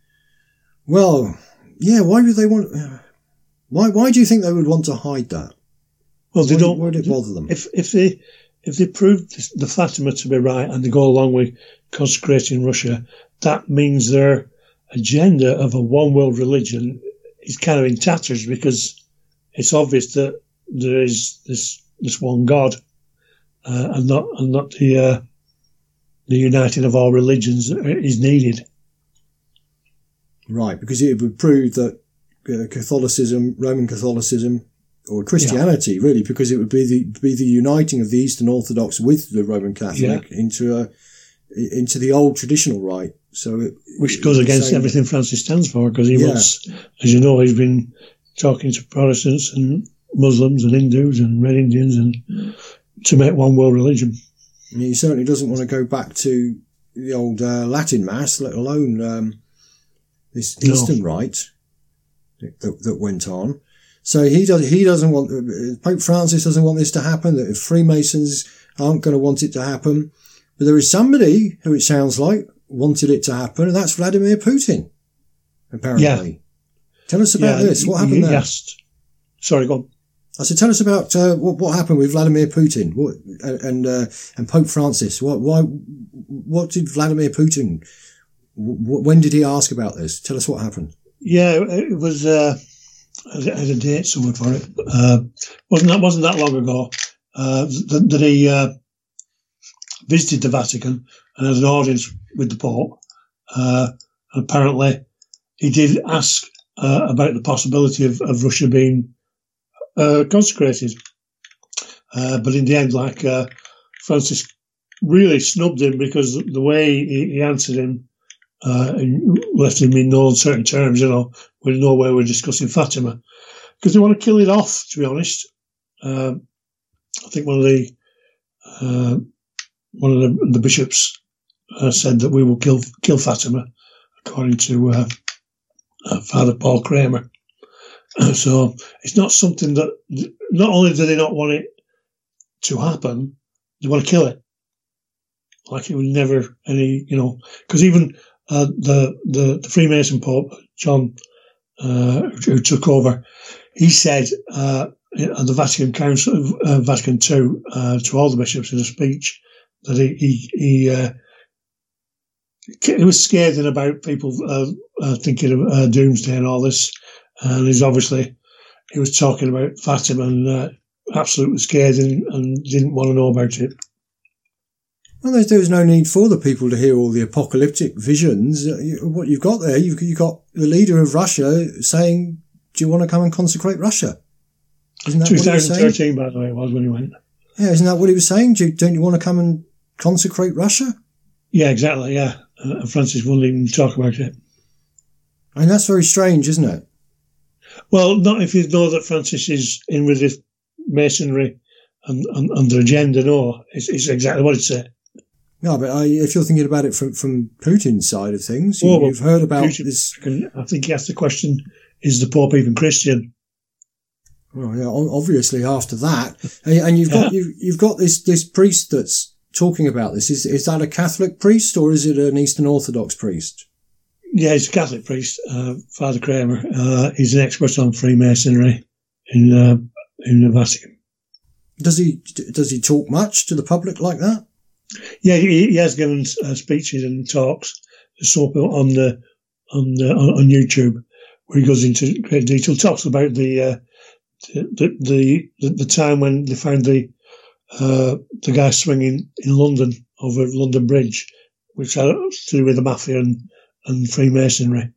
Well, yeah. Why would they want? Why? Why do you think they would want to hide that? Well, they why, don't. Why would it bother them? If if they if they prove this, the Fatima to be right, and they go along with consecrating Russia, that means their agenda of a one world religion is kind of in tatters, because it's obvious that there is this this one God, uh, and not and not the. Uh, The uniting of all religions is needed. Right, because it would prove that uh, Catholicism, Roman Catholicism, or Christianity, yeah. really, because it would be the be the uniting of the Eastern Orthodox with the Roman Catholic yeah. into a into the old traditional rite. So, it, which it goes against everything Francis stands for, because he yeah. was, as you know, he's been talking to Protestants and Muslims and Hindus and Red Indians and to make one world religion. And he certainly doesn't want to go back to the old uh, Latin Mass, let alone um, this Eastern no. rite that, that went on. So he does. He doesn't want. Uh, Pope Francis doesn't want this to happen. That Freemasons aren't going to want it to happen. But there is somebody who, it sounds like, wanted it to happen, and that's Vladimir Putin. Apparently, yeah. Tell us about yeah, this. What happened he there? Asked, Sorry, go on. I said, tell us about uh, what, what happened with Vladimir Putin what, and uh, and Pope Francis. What, why? What did Vladimir Putin? W- when did he ask about this? Tell us what happened. Yeah, it was. Uh, I had a date somewhere for it. Uh, wasn't that wasn't that long ago uh, that, that he uh, visited the Vatican and had an audience with the Pope. Uh, apparently, he did ask uh, about the possibility of, of Russia being uh, consecrated, uh, but in the end, like uh, Francis really snubbed him because the way he, he answered him. Uh, and left him in no uncertain terms, you know, with no way we're discussing Fatima, because they want to kill it off, to be honest. Um, I think one of the uh, one of the, the bishops uh, said that we will kill kill Fatima, according to uh, uh, Father Paul Kramer. Uh, so it's not something that, not only do they not want it to happen, they want to kill it. Like it would never any, you know, because even Uh, the, the the Freemason Pope John, uh, who took over, he said uh, at the Vatican Council, uh, Vatican Two, uh, to all the bishops in a speech that he he he, uh, he was scared about people uh, uh, thinking of uh, doomsday and all this, and he's obviously he was talking about Fatima and uh, absolutely scared and, and didn't want to know about it. Well, there's, there was no need for the people to hear all the apocalyptic visions. What you've got there, you've, you've got the leader of Russia saying, do you want to come and consecrate Russia? Isn't that twenty thirteen, what he was saying? by the way, it was when he went. Yeah, isn't that what he was saying? Do you, don't you want to come and consecrate Russia? Yeah, exactly, yeah. Uh, Francis wouldn't even talk about it. I mean, that's very strange, isn't it? Well, not if you know that Francis is in with the Masonry and, and, and the agenda, no. It's, it's exactly what it said. No, but I, if you're thinking about it from, from Putin's side of things, you, oh, well, you've heard about Putin, this. I think he asked the question, is the Pope even Christian? Well, yeah, obviously after that. And you've got, yeah. you've, you've got this, this priest that's talking about this. Is, is that a Catholic priest or is it an Eastern Orthodox priest? Yeah, he's a Catholic priest, uh, Father Kramer. Uh, he's an expert on Freemasonry in, uh, in the Vatican. Does he, does he talk much to the public like that? Yeah, he, he has given uh, speeches and talks on the on the on YouTube where he goes into great detail. Talks about the uh, the, the the the time when they found the uh, the guy swinging in London over London Bridge, which had to do with the mafia and, and Freemasonry.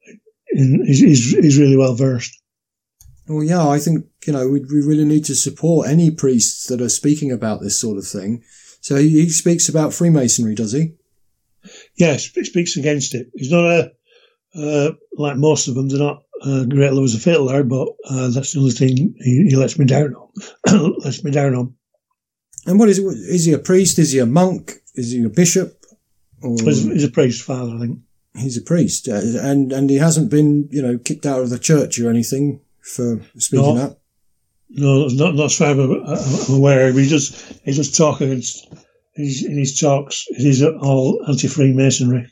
And he's, he's he's really well versed. Well, yeah, I think you know we we really need to support any priests that are speaking about this sort of thing. So he, he speaks about Freemasonry, does he? Yes, he speaks against it. He's not a, uh, like most of them, they're not uh, great lovers of Hitler, but uh, that's the only thing he, he lets me down on. lets me down on. And what is it? Is he a priest? Is he a monk? Is he a bishop? Or he's, he's a priest, father, I think. He's a priest, uh, and and he hasn't been, you know, kicked out of the church or anything for speaking no. up. No, not not as far as I'm aware. He does he does talk against he's, in his talks. It is all anti-Freemasonry.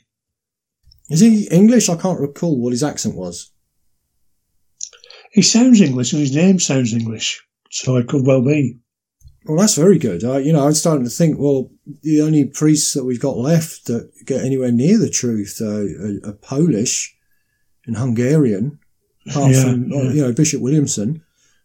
Is he English? I can't recall what his accent was. He sounds English, and his name sounds English, so it could well be. Well, that's very good. Uh, you know, I'm starting to think, well, the only priests that we've got left that get anywhere near the truth uh, are, are Polish and Hungarian, apart yeah, from yeah. you know Bishop Williamson.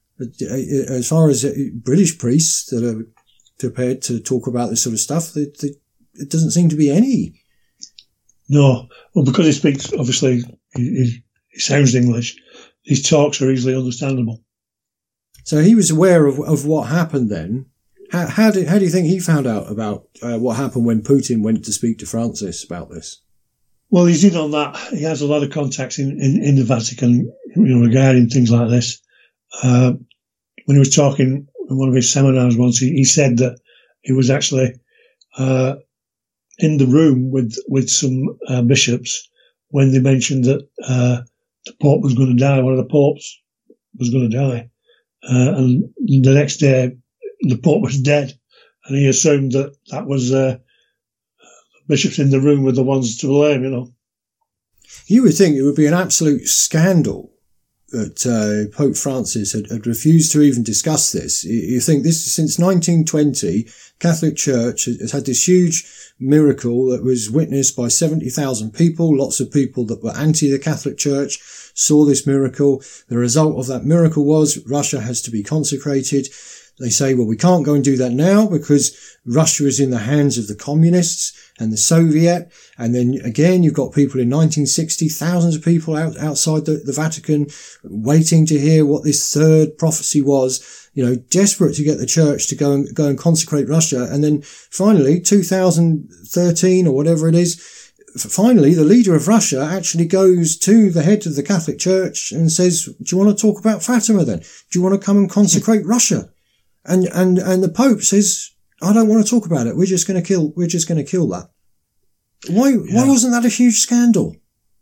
As far as British priests that are prepared to talk about this sort of stuff, it, it doesn't seem to be any. No, well, because he speaks, obviously, he, he sounds English. His talks are easily understandable. So he was aware of, of what happened then. How, how, did, how do you think he found out about uh, what happened when Putin went to speak to Francis about this? Well, he's in on that. He has a lot of contacts in, in, in the Vatican, you know, regarding things like this. Uh, when he was talking in one of his seminars once, he, he said that he was actually uh, in the room with with some uh, bishops when they mentioned that uh, the Pope was going to die. One of the popes was going to die, uh, and the next day the Pope was dead, and he assumed that that was uh, bishops in the room were the ones to blame. You know, you would think it would be an absolute scandal that uh, Pope Francis had, had refused to even discuss this. You, you think this since nineteen twenty, Catholic Church has had this huge miracle that was witnessed by seventy thousand people. Lots of people that were anti the Catholic Church saw this miracle. The result of that miracle was Russia has to be consecrated. They say, well, we can't go and do that now because Russia is in the hands of the communists and the Soviet. And then again, you've got people in nineteen sixty, thousands of people out, outside the, the Vatican waiting to hear what this third prophecy was, you know, desperate to get the church to go and go and consecrate Russia. And then finally, two thousand thirteen or whatever it is, finally, the leader of Russia actually goes to the head of the Catholic Church and says, do you want to talk about Fatima then? Do you want to come and consecrate Russia? And, and, and the Pope says, I don't want to talk about it. We're just going to kill, we're just going to kill that. Why, yeah. why wasn't that a huge scandal?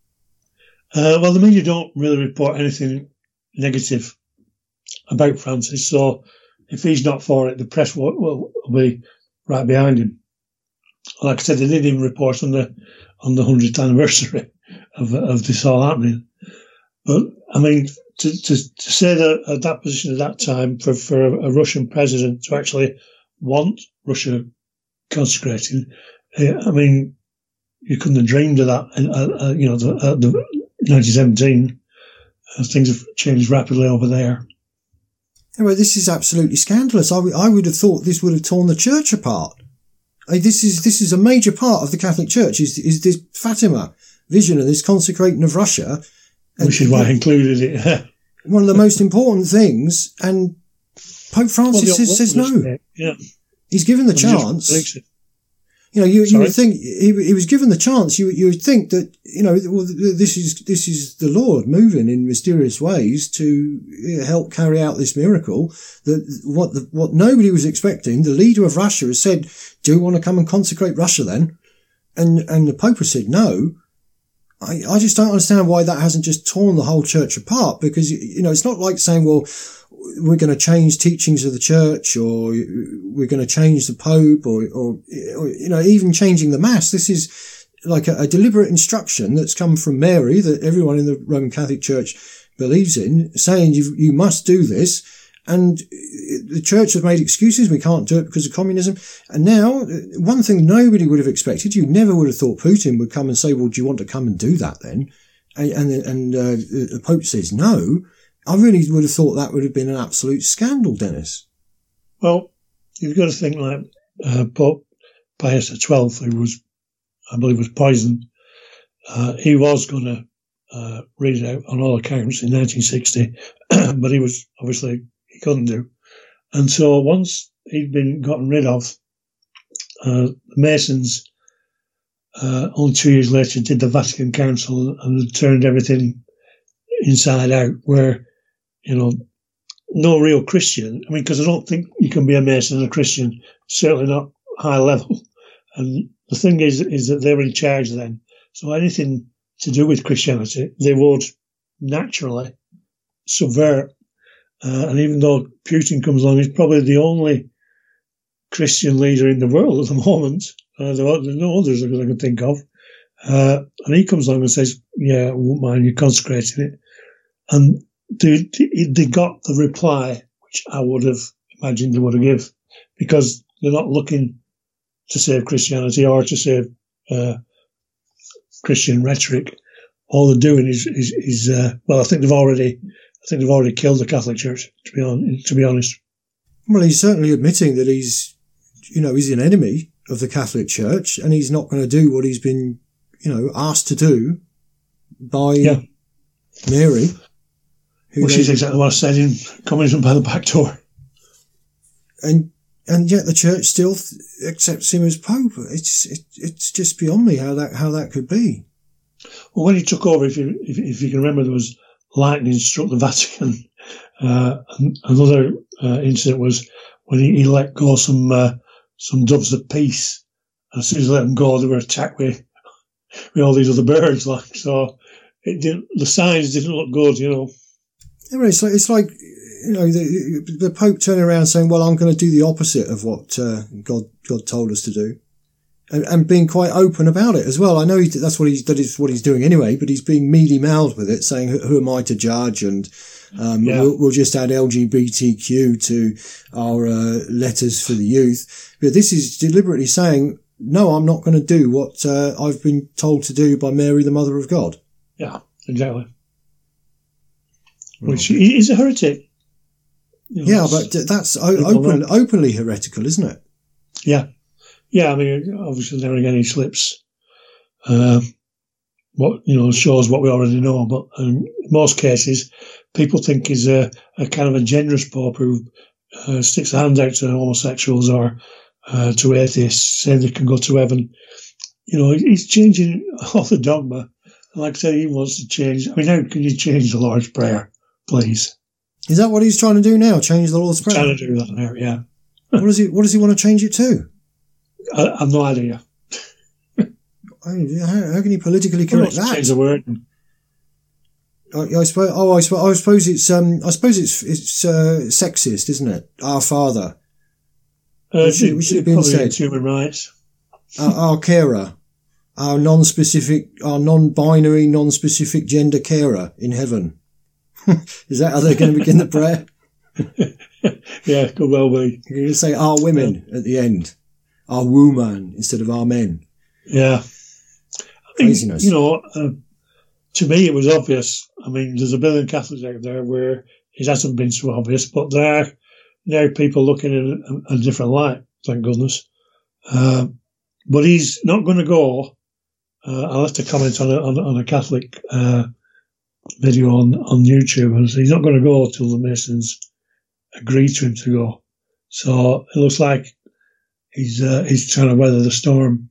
Uh, well, the media don't really report anything negative about Francis. So if he's not for it, the press will, will, will be right behind him. Like I said, they didn't even report on the, on the hundredth anniversary of, of this all happening. But I mean, to, to, to say that at that position at that time for, for a, a Russian president to actually want Russia consecrating, I mean, you couldn't have dreamed of that. And, uh, uh, you know, the, uh, the nineteen seventeen, uh, things have changed rapidly over there. Anyway, this is absolutely scandalous. I, w- I would have thought this would have torn the church apart. I mean, this is this is a major part of the Catholic Church. Is is this Fatima vision and this consecrating of Russia? Which is why I included it. One of the most important things, and Pope Francis well, says, says no. Yeah. He's given the well, chance. You know, you, you would think he, he was given the chance. You you would think that you know, well, this is this is the Lord moving in mysterious ways to help carry out this miracle. That what the, what nobody was expecting. The leader of Russia has said, "Do you want to come and consecrate Russia then?" And and the Pope has said no. I, I just don't understand why that hasn't just torn the whole church apart, because, you know, it's not like saying, well, we're going to change teachings of the church, or we're going to change the Pope, or, or, or you know, even changing the Mass. This is like a, a deliberate instruction that's come from Mary that everyone in the Roman Catholic Church believes in, saying you you must do this. And the church has made excuses. We can't do it because of communism. And now, one thing nobody would have expected, you never would have thought Putin would come and say, well, do you want to come and do that then? And, and, and uh, the Pope says no. I really would have thought that would have been an absolute scandal, Dennis. Well, you've got to think like uh, Pope Pius the twelfth, who was, I believe, was poisoned. Uh, he was going to uh, read it out on all accounts in nineteen sixty, but he was obviously... he couldn't do. And so once he'd been gotten rid of, uh, the Masons, uh, only two years later did the Vatican Council and turned everything inside out, where, you know, no real Christian, I mean, because I don't think you can be a Mason and a Christian, certainly not high level. And the thing is, is that they were in charge then. So anything to do with Christianity, they would naturally subvert. Uh, and even though Putin comes along, he's probably the only Christian leader in the world at the moment. Uh, there are there's no others that I can think of. Uh, and he comes along and says, yeah, I won't mind you consecrating it. And they, they got the reply, which I would have imagined they would have given, because they're not looking to save Christianity or to save uh, Christian rhetoric. All they're doing is, is, is uh, well, I think they've already... I think they've already killed the Catholic Church, to be on, to be honest. Well, he's certainly admitting that he's, you know, he's an enemy of the Catholic Church, and he's not going to do what he's been, you know, asked to do by yeah. Mary. Which they, is exactly what I said in Communism by the Back Door. And and yet the Church still accepts him as Pope. It's it, it's just beyond me how that how that could be. Well, when he took over, if you if, if you can remember, there was lightning struck the Vatican. Uh, and another uh, incident was when he, he let go some uh, some doves of peace. And as soon as he let them go, they were attacked with with all these other birds. Like so, it didn't. The signs didn't look good, you know. Anyway, it's like it's like you know the the Pope turning around saying, "Well, I'm going to do the opposite of what uh, God God told us to do." and, and being quite open about it as well. I know he, that's what he's that is what he's doing anyway, but he's being mealy-mouthed with it, saying, "Who, who am I to judge?" And um, yeah. we'll, we'll just add L G B T Q to our uh, letters for the youth. But this is deliberately saying, "No, I'm not going to do what uh, I've been told to do by Mary, the Mother of God." Yeah, exactly. Which is a heretic. You know, yeah, but that's o- open, openly heretical, isn't it? Yeah. Yeah, I mean, obviously now and again he slips uh, what, you know, shows what we already know, but in most cases people think he's a, a kind of a generous pope who uh, sticks a hand out to homosexuals or uh, to atheists, saying they can go to heaven. You know, he's changing all the dogma. Like I say, he wants to change. I mean, how can you change the Lord's Prayer, please? Is that what he's trying to do now? Change the Lord's Prayer? Trying to do that now, yeah. what does he What does he want to change it to? I, I've no idea. I mean, how, how can you politically correct that? Change the word. I, I suppose. Oh, I suppose. I suppose it's. Um. I suppose it's. It's uh, sexist, isn't it? Our Father. Uh, which, it, which should have been said. Human rights. Our, our carer, our non-specific, our non-binary, non-specific gender carer in heaven. Is that how they're going to begin the prayer? Yeah, could well be. You're going to say our women yeah. at the end, our woman instead of our men. Yeah. I mean, Craziness. You know, uh, to me it was obvious. I mean, there's a billion Catholics out there where it hasn't been so obvious, but there are now people looking in a, a different light, thank goodness. Uh, but he's not going to go. Uh, I'll have to comment on a, on, on a Catholic uh, video on, on YouTube, and he's not going to go till the Masons agree to him to go. So it looks like he's uh, he's trying to weather the storm.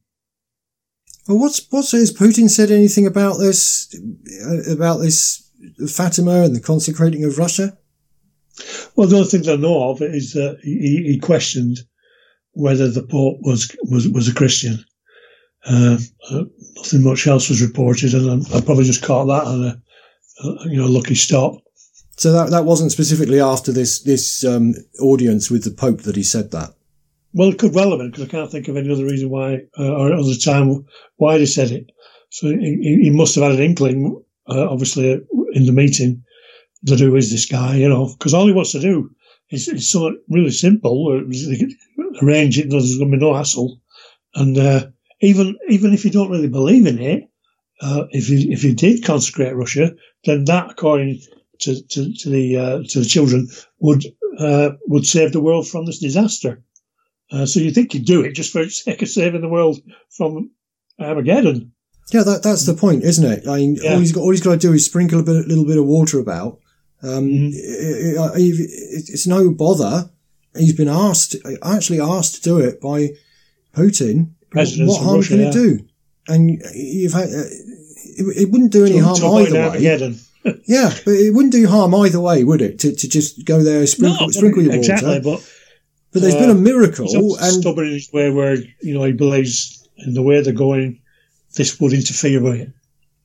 Well, what's what's has Putin said anything about this about this Fatima and the consecrating of Russia? Well, the only thing I know of is that he, he questioned whether the Pope was was was a Christian. Uh, uh, nothing much else was reported, and I, I probably just caught that on a, a you know lucky stop. So that that wasn't specifically after this this um, audience with the Pope that he said that. Well, it could well have been, because I can't think of any other reason why, uh, or other time why they said it. So he, he must have had an inkling, uh, obviously, in the meeting, that who is this guy, you know, because all he wants to do is, is something really simple. Arrange it, there's going to be no hassle. And uh, even even if you don't really believe in it, uh, if you if you did consecrate Russia, then that, according to to, to the uh, to the children, would uh, would save the world from this disaster. Uh, so you think you'd do it just for the sake of saving the world from Armageddon? Yeah, that that's the point, isn't it? I mean, yeah. all he's got all he's got to do is sprinkle a bit, little bit of water about. Um, mm-hmm. it, it, it, it's no bother. He's been asked, actually asked to do it by Putin. Presidents what harm Russia, can yeah. it do? And you've had, uh, it, it wouldn't do any so, harm so either way. Armageddon. Yeah, but it wouldn't do harm either way, would it? To to just go there, sprinkle, no, sprinkle your exactly, water. But, but there's uh, been a miracle, he's and stubborn in his way, where you know he believes in the way they're going, this would interfere with it.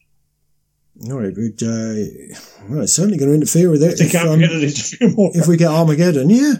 No, it would. Uh, well, it's certainly going to interfere with it. They if, can't um, get it interfere more. If we get Armageddon, yeah.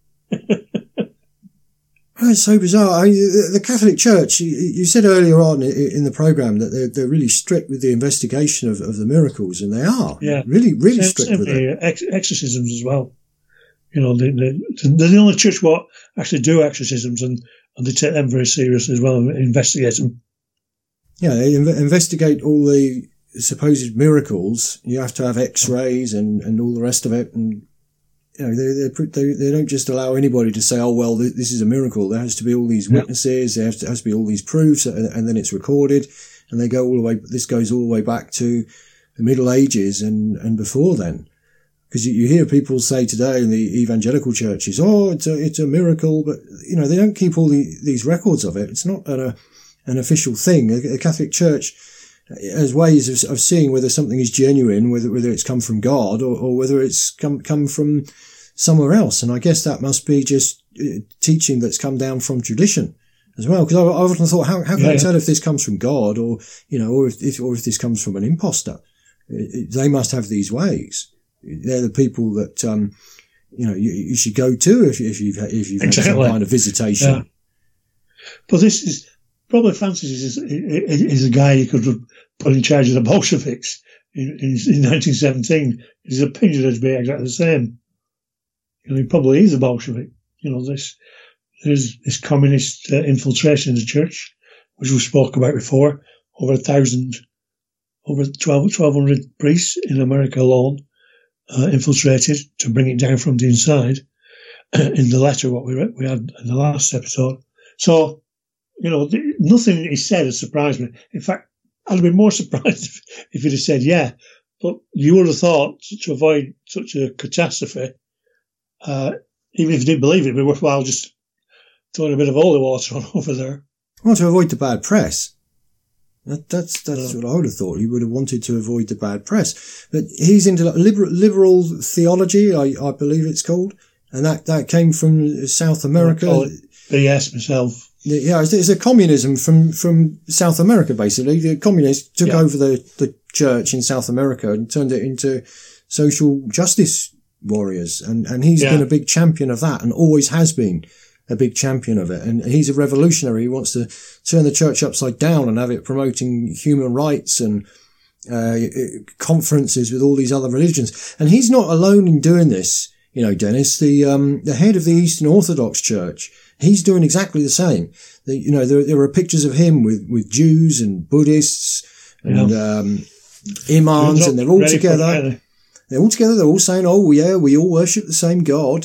It's so bizarre. I mean, the Catholic Church, you, you said earlier on in the programme that they're, they're really strict with the investigation of, of the miracles, and they are. Yeah. Really, really same, strict same with it. Ex- exorcisms as well. You know, they, they, they're the only church what actually do exorcisms, and, and they take them very seriously as well and investigate them. Yeah, they inv- investigate all the supposed miracles. You have to have X-rays and, and all the rest of it, and you know, they, they they don't just allow anybody to say, oh, well, this is a miracle. There has to be all these witnesses. There has to, has to be all these proofs, and, and then it's recorded. And they go all the way, this goes all the way back to the Middle Ages and, and before then. Because you, you hear people say today in the evangelical churches, oh, it's a, it's a miracle. But, you know, they don't keep all the, these records of it. It's not an, an official thing. The Catholic Church has ways of, of seeing whether something is genuine, whether whether it's come from God or, or whether it's come come from somewhere else. And I guess that must be just teaching that's come down from tradition as well. Because I, I often thought, how how can yeah, I tell yeah. if this comes from God or you know, or if, if or if this comes from an imposter? It, it, they must have these ways. They're the people that um, you know you, you should go to if if you've if you've had exactly. some kind of visitation. Yeah. But this is. probably fancies is, is, is a guy you could put in charge of the Bolsheviks in, in, in nineteen seventeen. His opinion would be exactly the same. You know, he probably is a Bolshevik. You know, this there's this communist uh, infiltration in the church, which we spoke about before. Over a thousand, over twelve, twelve hundred priests in America alone uh, infiltrated to bring it down from the inside. In the letter, what we read, we had in the last episode. So, you know, nothing he said has surprised me. In fact, I'd have been more surprised if, if he'd have said, yeah, but you would have thought to avoid such a catastrophe, uh, even if you didn't believe it, it'd be worthwhile just throwing a bit of holy water on over there. Well, to avoid the bad press. That, that's that's what I would have thought. He would have wanted to avoid the bad press. But he's into like liberal, liberal theology, I, I believe it's called. And that, that came from South America. B S myself. Yeah, it's, it's a communism from, from South America, basically. The communists took yeah. over the, the church in South America and turned it into social justice warriors. And, and he's yeah. been a big champion of that and always has been a big champion of it. And he's a revolutionary. He wants to turn the church upside down and have it promoting human rights and uh, conferences with all these other religions. And he's not alone in doing this. You know, Dennis, the um, the head of the Eastern Orthodox Church, he's doing exactly the same. The, you know, there there are pictures of him with, with Jews and Buddhists and yeah. um, imams, and they're all together. They're all together. They're all saying, "Oh, yeah, we all worship the same God,"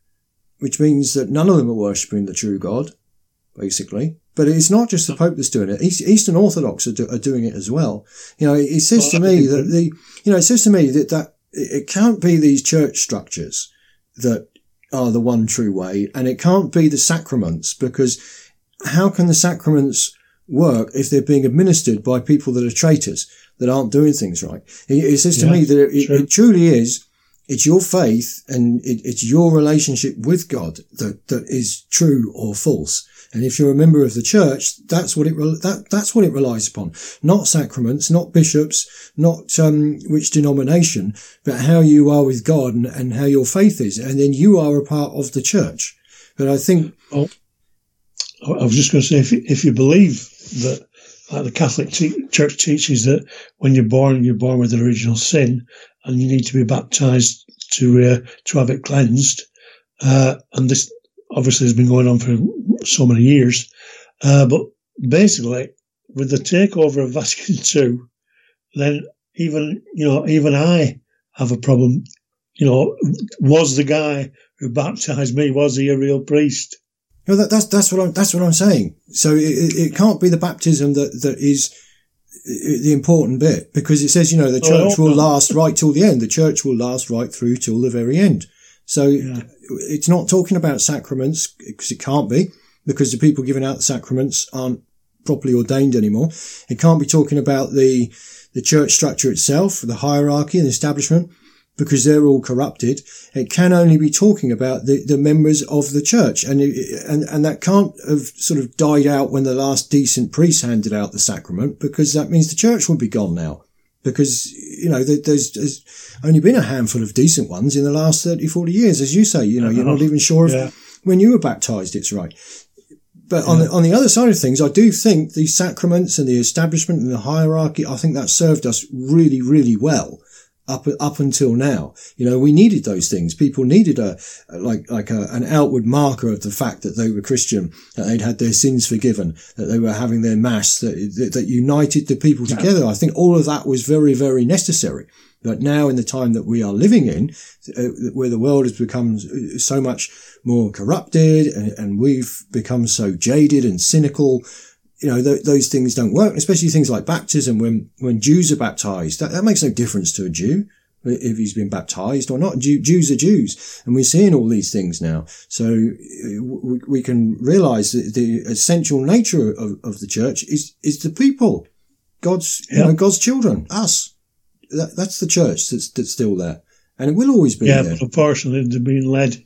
which means that none of them are worshipping the true God, basically. But it's not just the Pope that's doing it. Eastern Orthodox are, do, are doing it as well. You know, it says well, to me that the you know it says to me that that. It can't be these church structures that are the one true way, and it can't be the sacraments, because how can the sacraments work if they're being administered by people that are traitors, that aren't doing things right? It, it says to yeah, me that it, it truly is, it's your faith and it, it's your relationship with God that, that is true or false. And if you're a member of the church, that's what it, that, that's what it relies upon. Not sacraments, not bishops, not, um, which denomination, but how you are with God and, and how your faith is. And then you are a part of the church. But I think. Oh, I was just going to say, if you, if you believe that, like the Catholic te- Church teaches that when you're born, you're born with the original sin and you need to be baptized to, uh, to have it cleansed. Uh, and this obviously has been going on for so many years. Uh, but basically, with the takeover of Vatican two, then even, you know, even I have a problem. You know, was the guy who baptized me, was he a real priest? No, that, that's, that's what I'm, that's what I'm saying. So it, it can't be the baptism that, that is the important bit, because it says, you know, the church oh, will last right till the end. The church will last right through till the very end. So yeah. It's not talking about sacraments, because it can't be, because the people giving out the sacraments aren't properly ordained anymore. It can't be talking about the, the church structure itself, the hierarchy and the establishment, because they're all corrupted. It can only be talking about the, the members of the church. And, it, and, and that can't have sort of died out when the last decent priest handed out the sacrament, because that means the church will be gone now. Because, you know, there's, there's only been a handful of decent ones in the last thirty, forty years. As you say, you know, you're not even sure if yeah. when you were baptized, it's right. But yeah. on the, on the other side of things, I do think the sacraments and the establishment and the hierarchy, I think that served us really, really well. Up, up until now, you know, we needed those things. People needed a, like, like a, an outward marker of the fact that they were Christian, that they'd had their sins forgiven, that they were having their mass, that, that, that united the people together. I think all of that was very, very necessary. But now in the time that we are living in, uh, where the world has become so much more corrupted and, and we've become so jaded and cynical, you know, th- those things don't work, especially things like baptism. When, when Jews are baptized, that, that makes no difference to a Jew, if he's been baptized or not. Jew, Jews are Jews. And we're seeing all these things now. So we, we can realize that the essential nature of, of the church is, is the people. God's, yeah. you know, God's children, us. That, that's the church that's, that's still there. And it will always be yeah, there. But unfortunately, they're being led,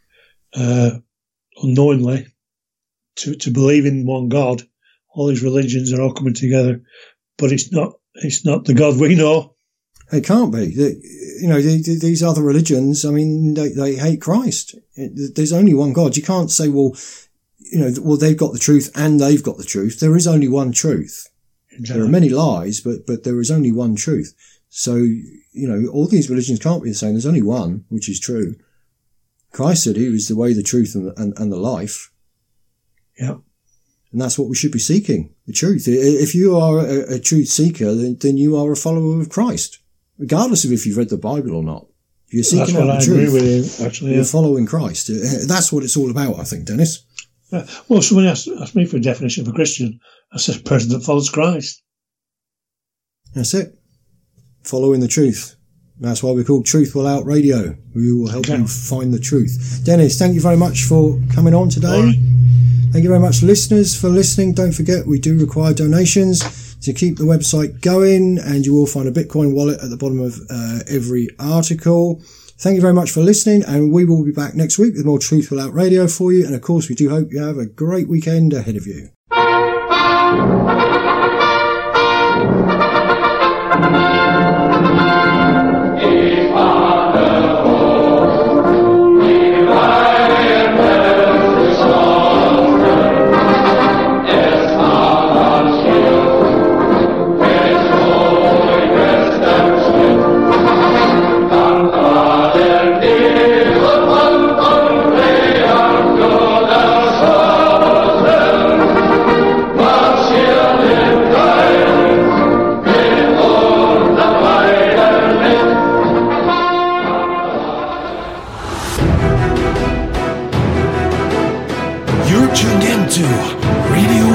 uh, unknowingly to, to believe in one God. All these religions are all coming together, but it's not, it's not the God we know. It can't be. The, you know, the, the, these other religions, I mean, they, they hate Christ. It, there's only one God. You can't say, well, you know, well, they've got the truth and they've got the truth. There is only one truth. Exactly. There are many lies, but, but there is only one truth. So, you know, all these religions can't be the same. There's only one, which is true. Christ said he was the way, the truth, and, and, and the life. Yeah. And that's what we should be seeking, the truth. If you are a, a truth seeker, then, then you are a follower of Christ, regardless of if you've read the Bible or not. If you're seeking out the I truth, agree with you, actually, you're yeah. following Christ. That's what it's all about, I think, Dennis. Uh, well, someone asked, asked me for a definition of a Christian. I said, a person that follows Christ. That's it. Following the truth. That's why we're called Truth Will Out Radio. We will help okay. you find the truth. Dennis, thank you very much for coming on today. Right. Thank you very much, listeners, for listening. Don't forget, we do require donations to keep the website going, and you will find a Bitcoin wallet at the bottom of uh, every article. Thank you very much for listening, and we will be back next week with more Truth Will Out Radio for you. And of course, we do hope you have a great weekend ahead of you. You're tuned into Radio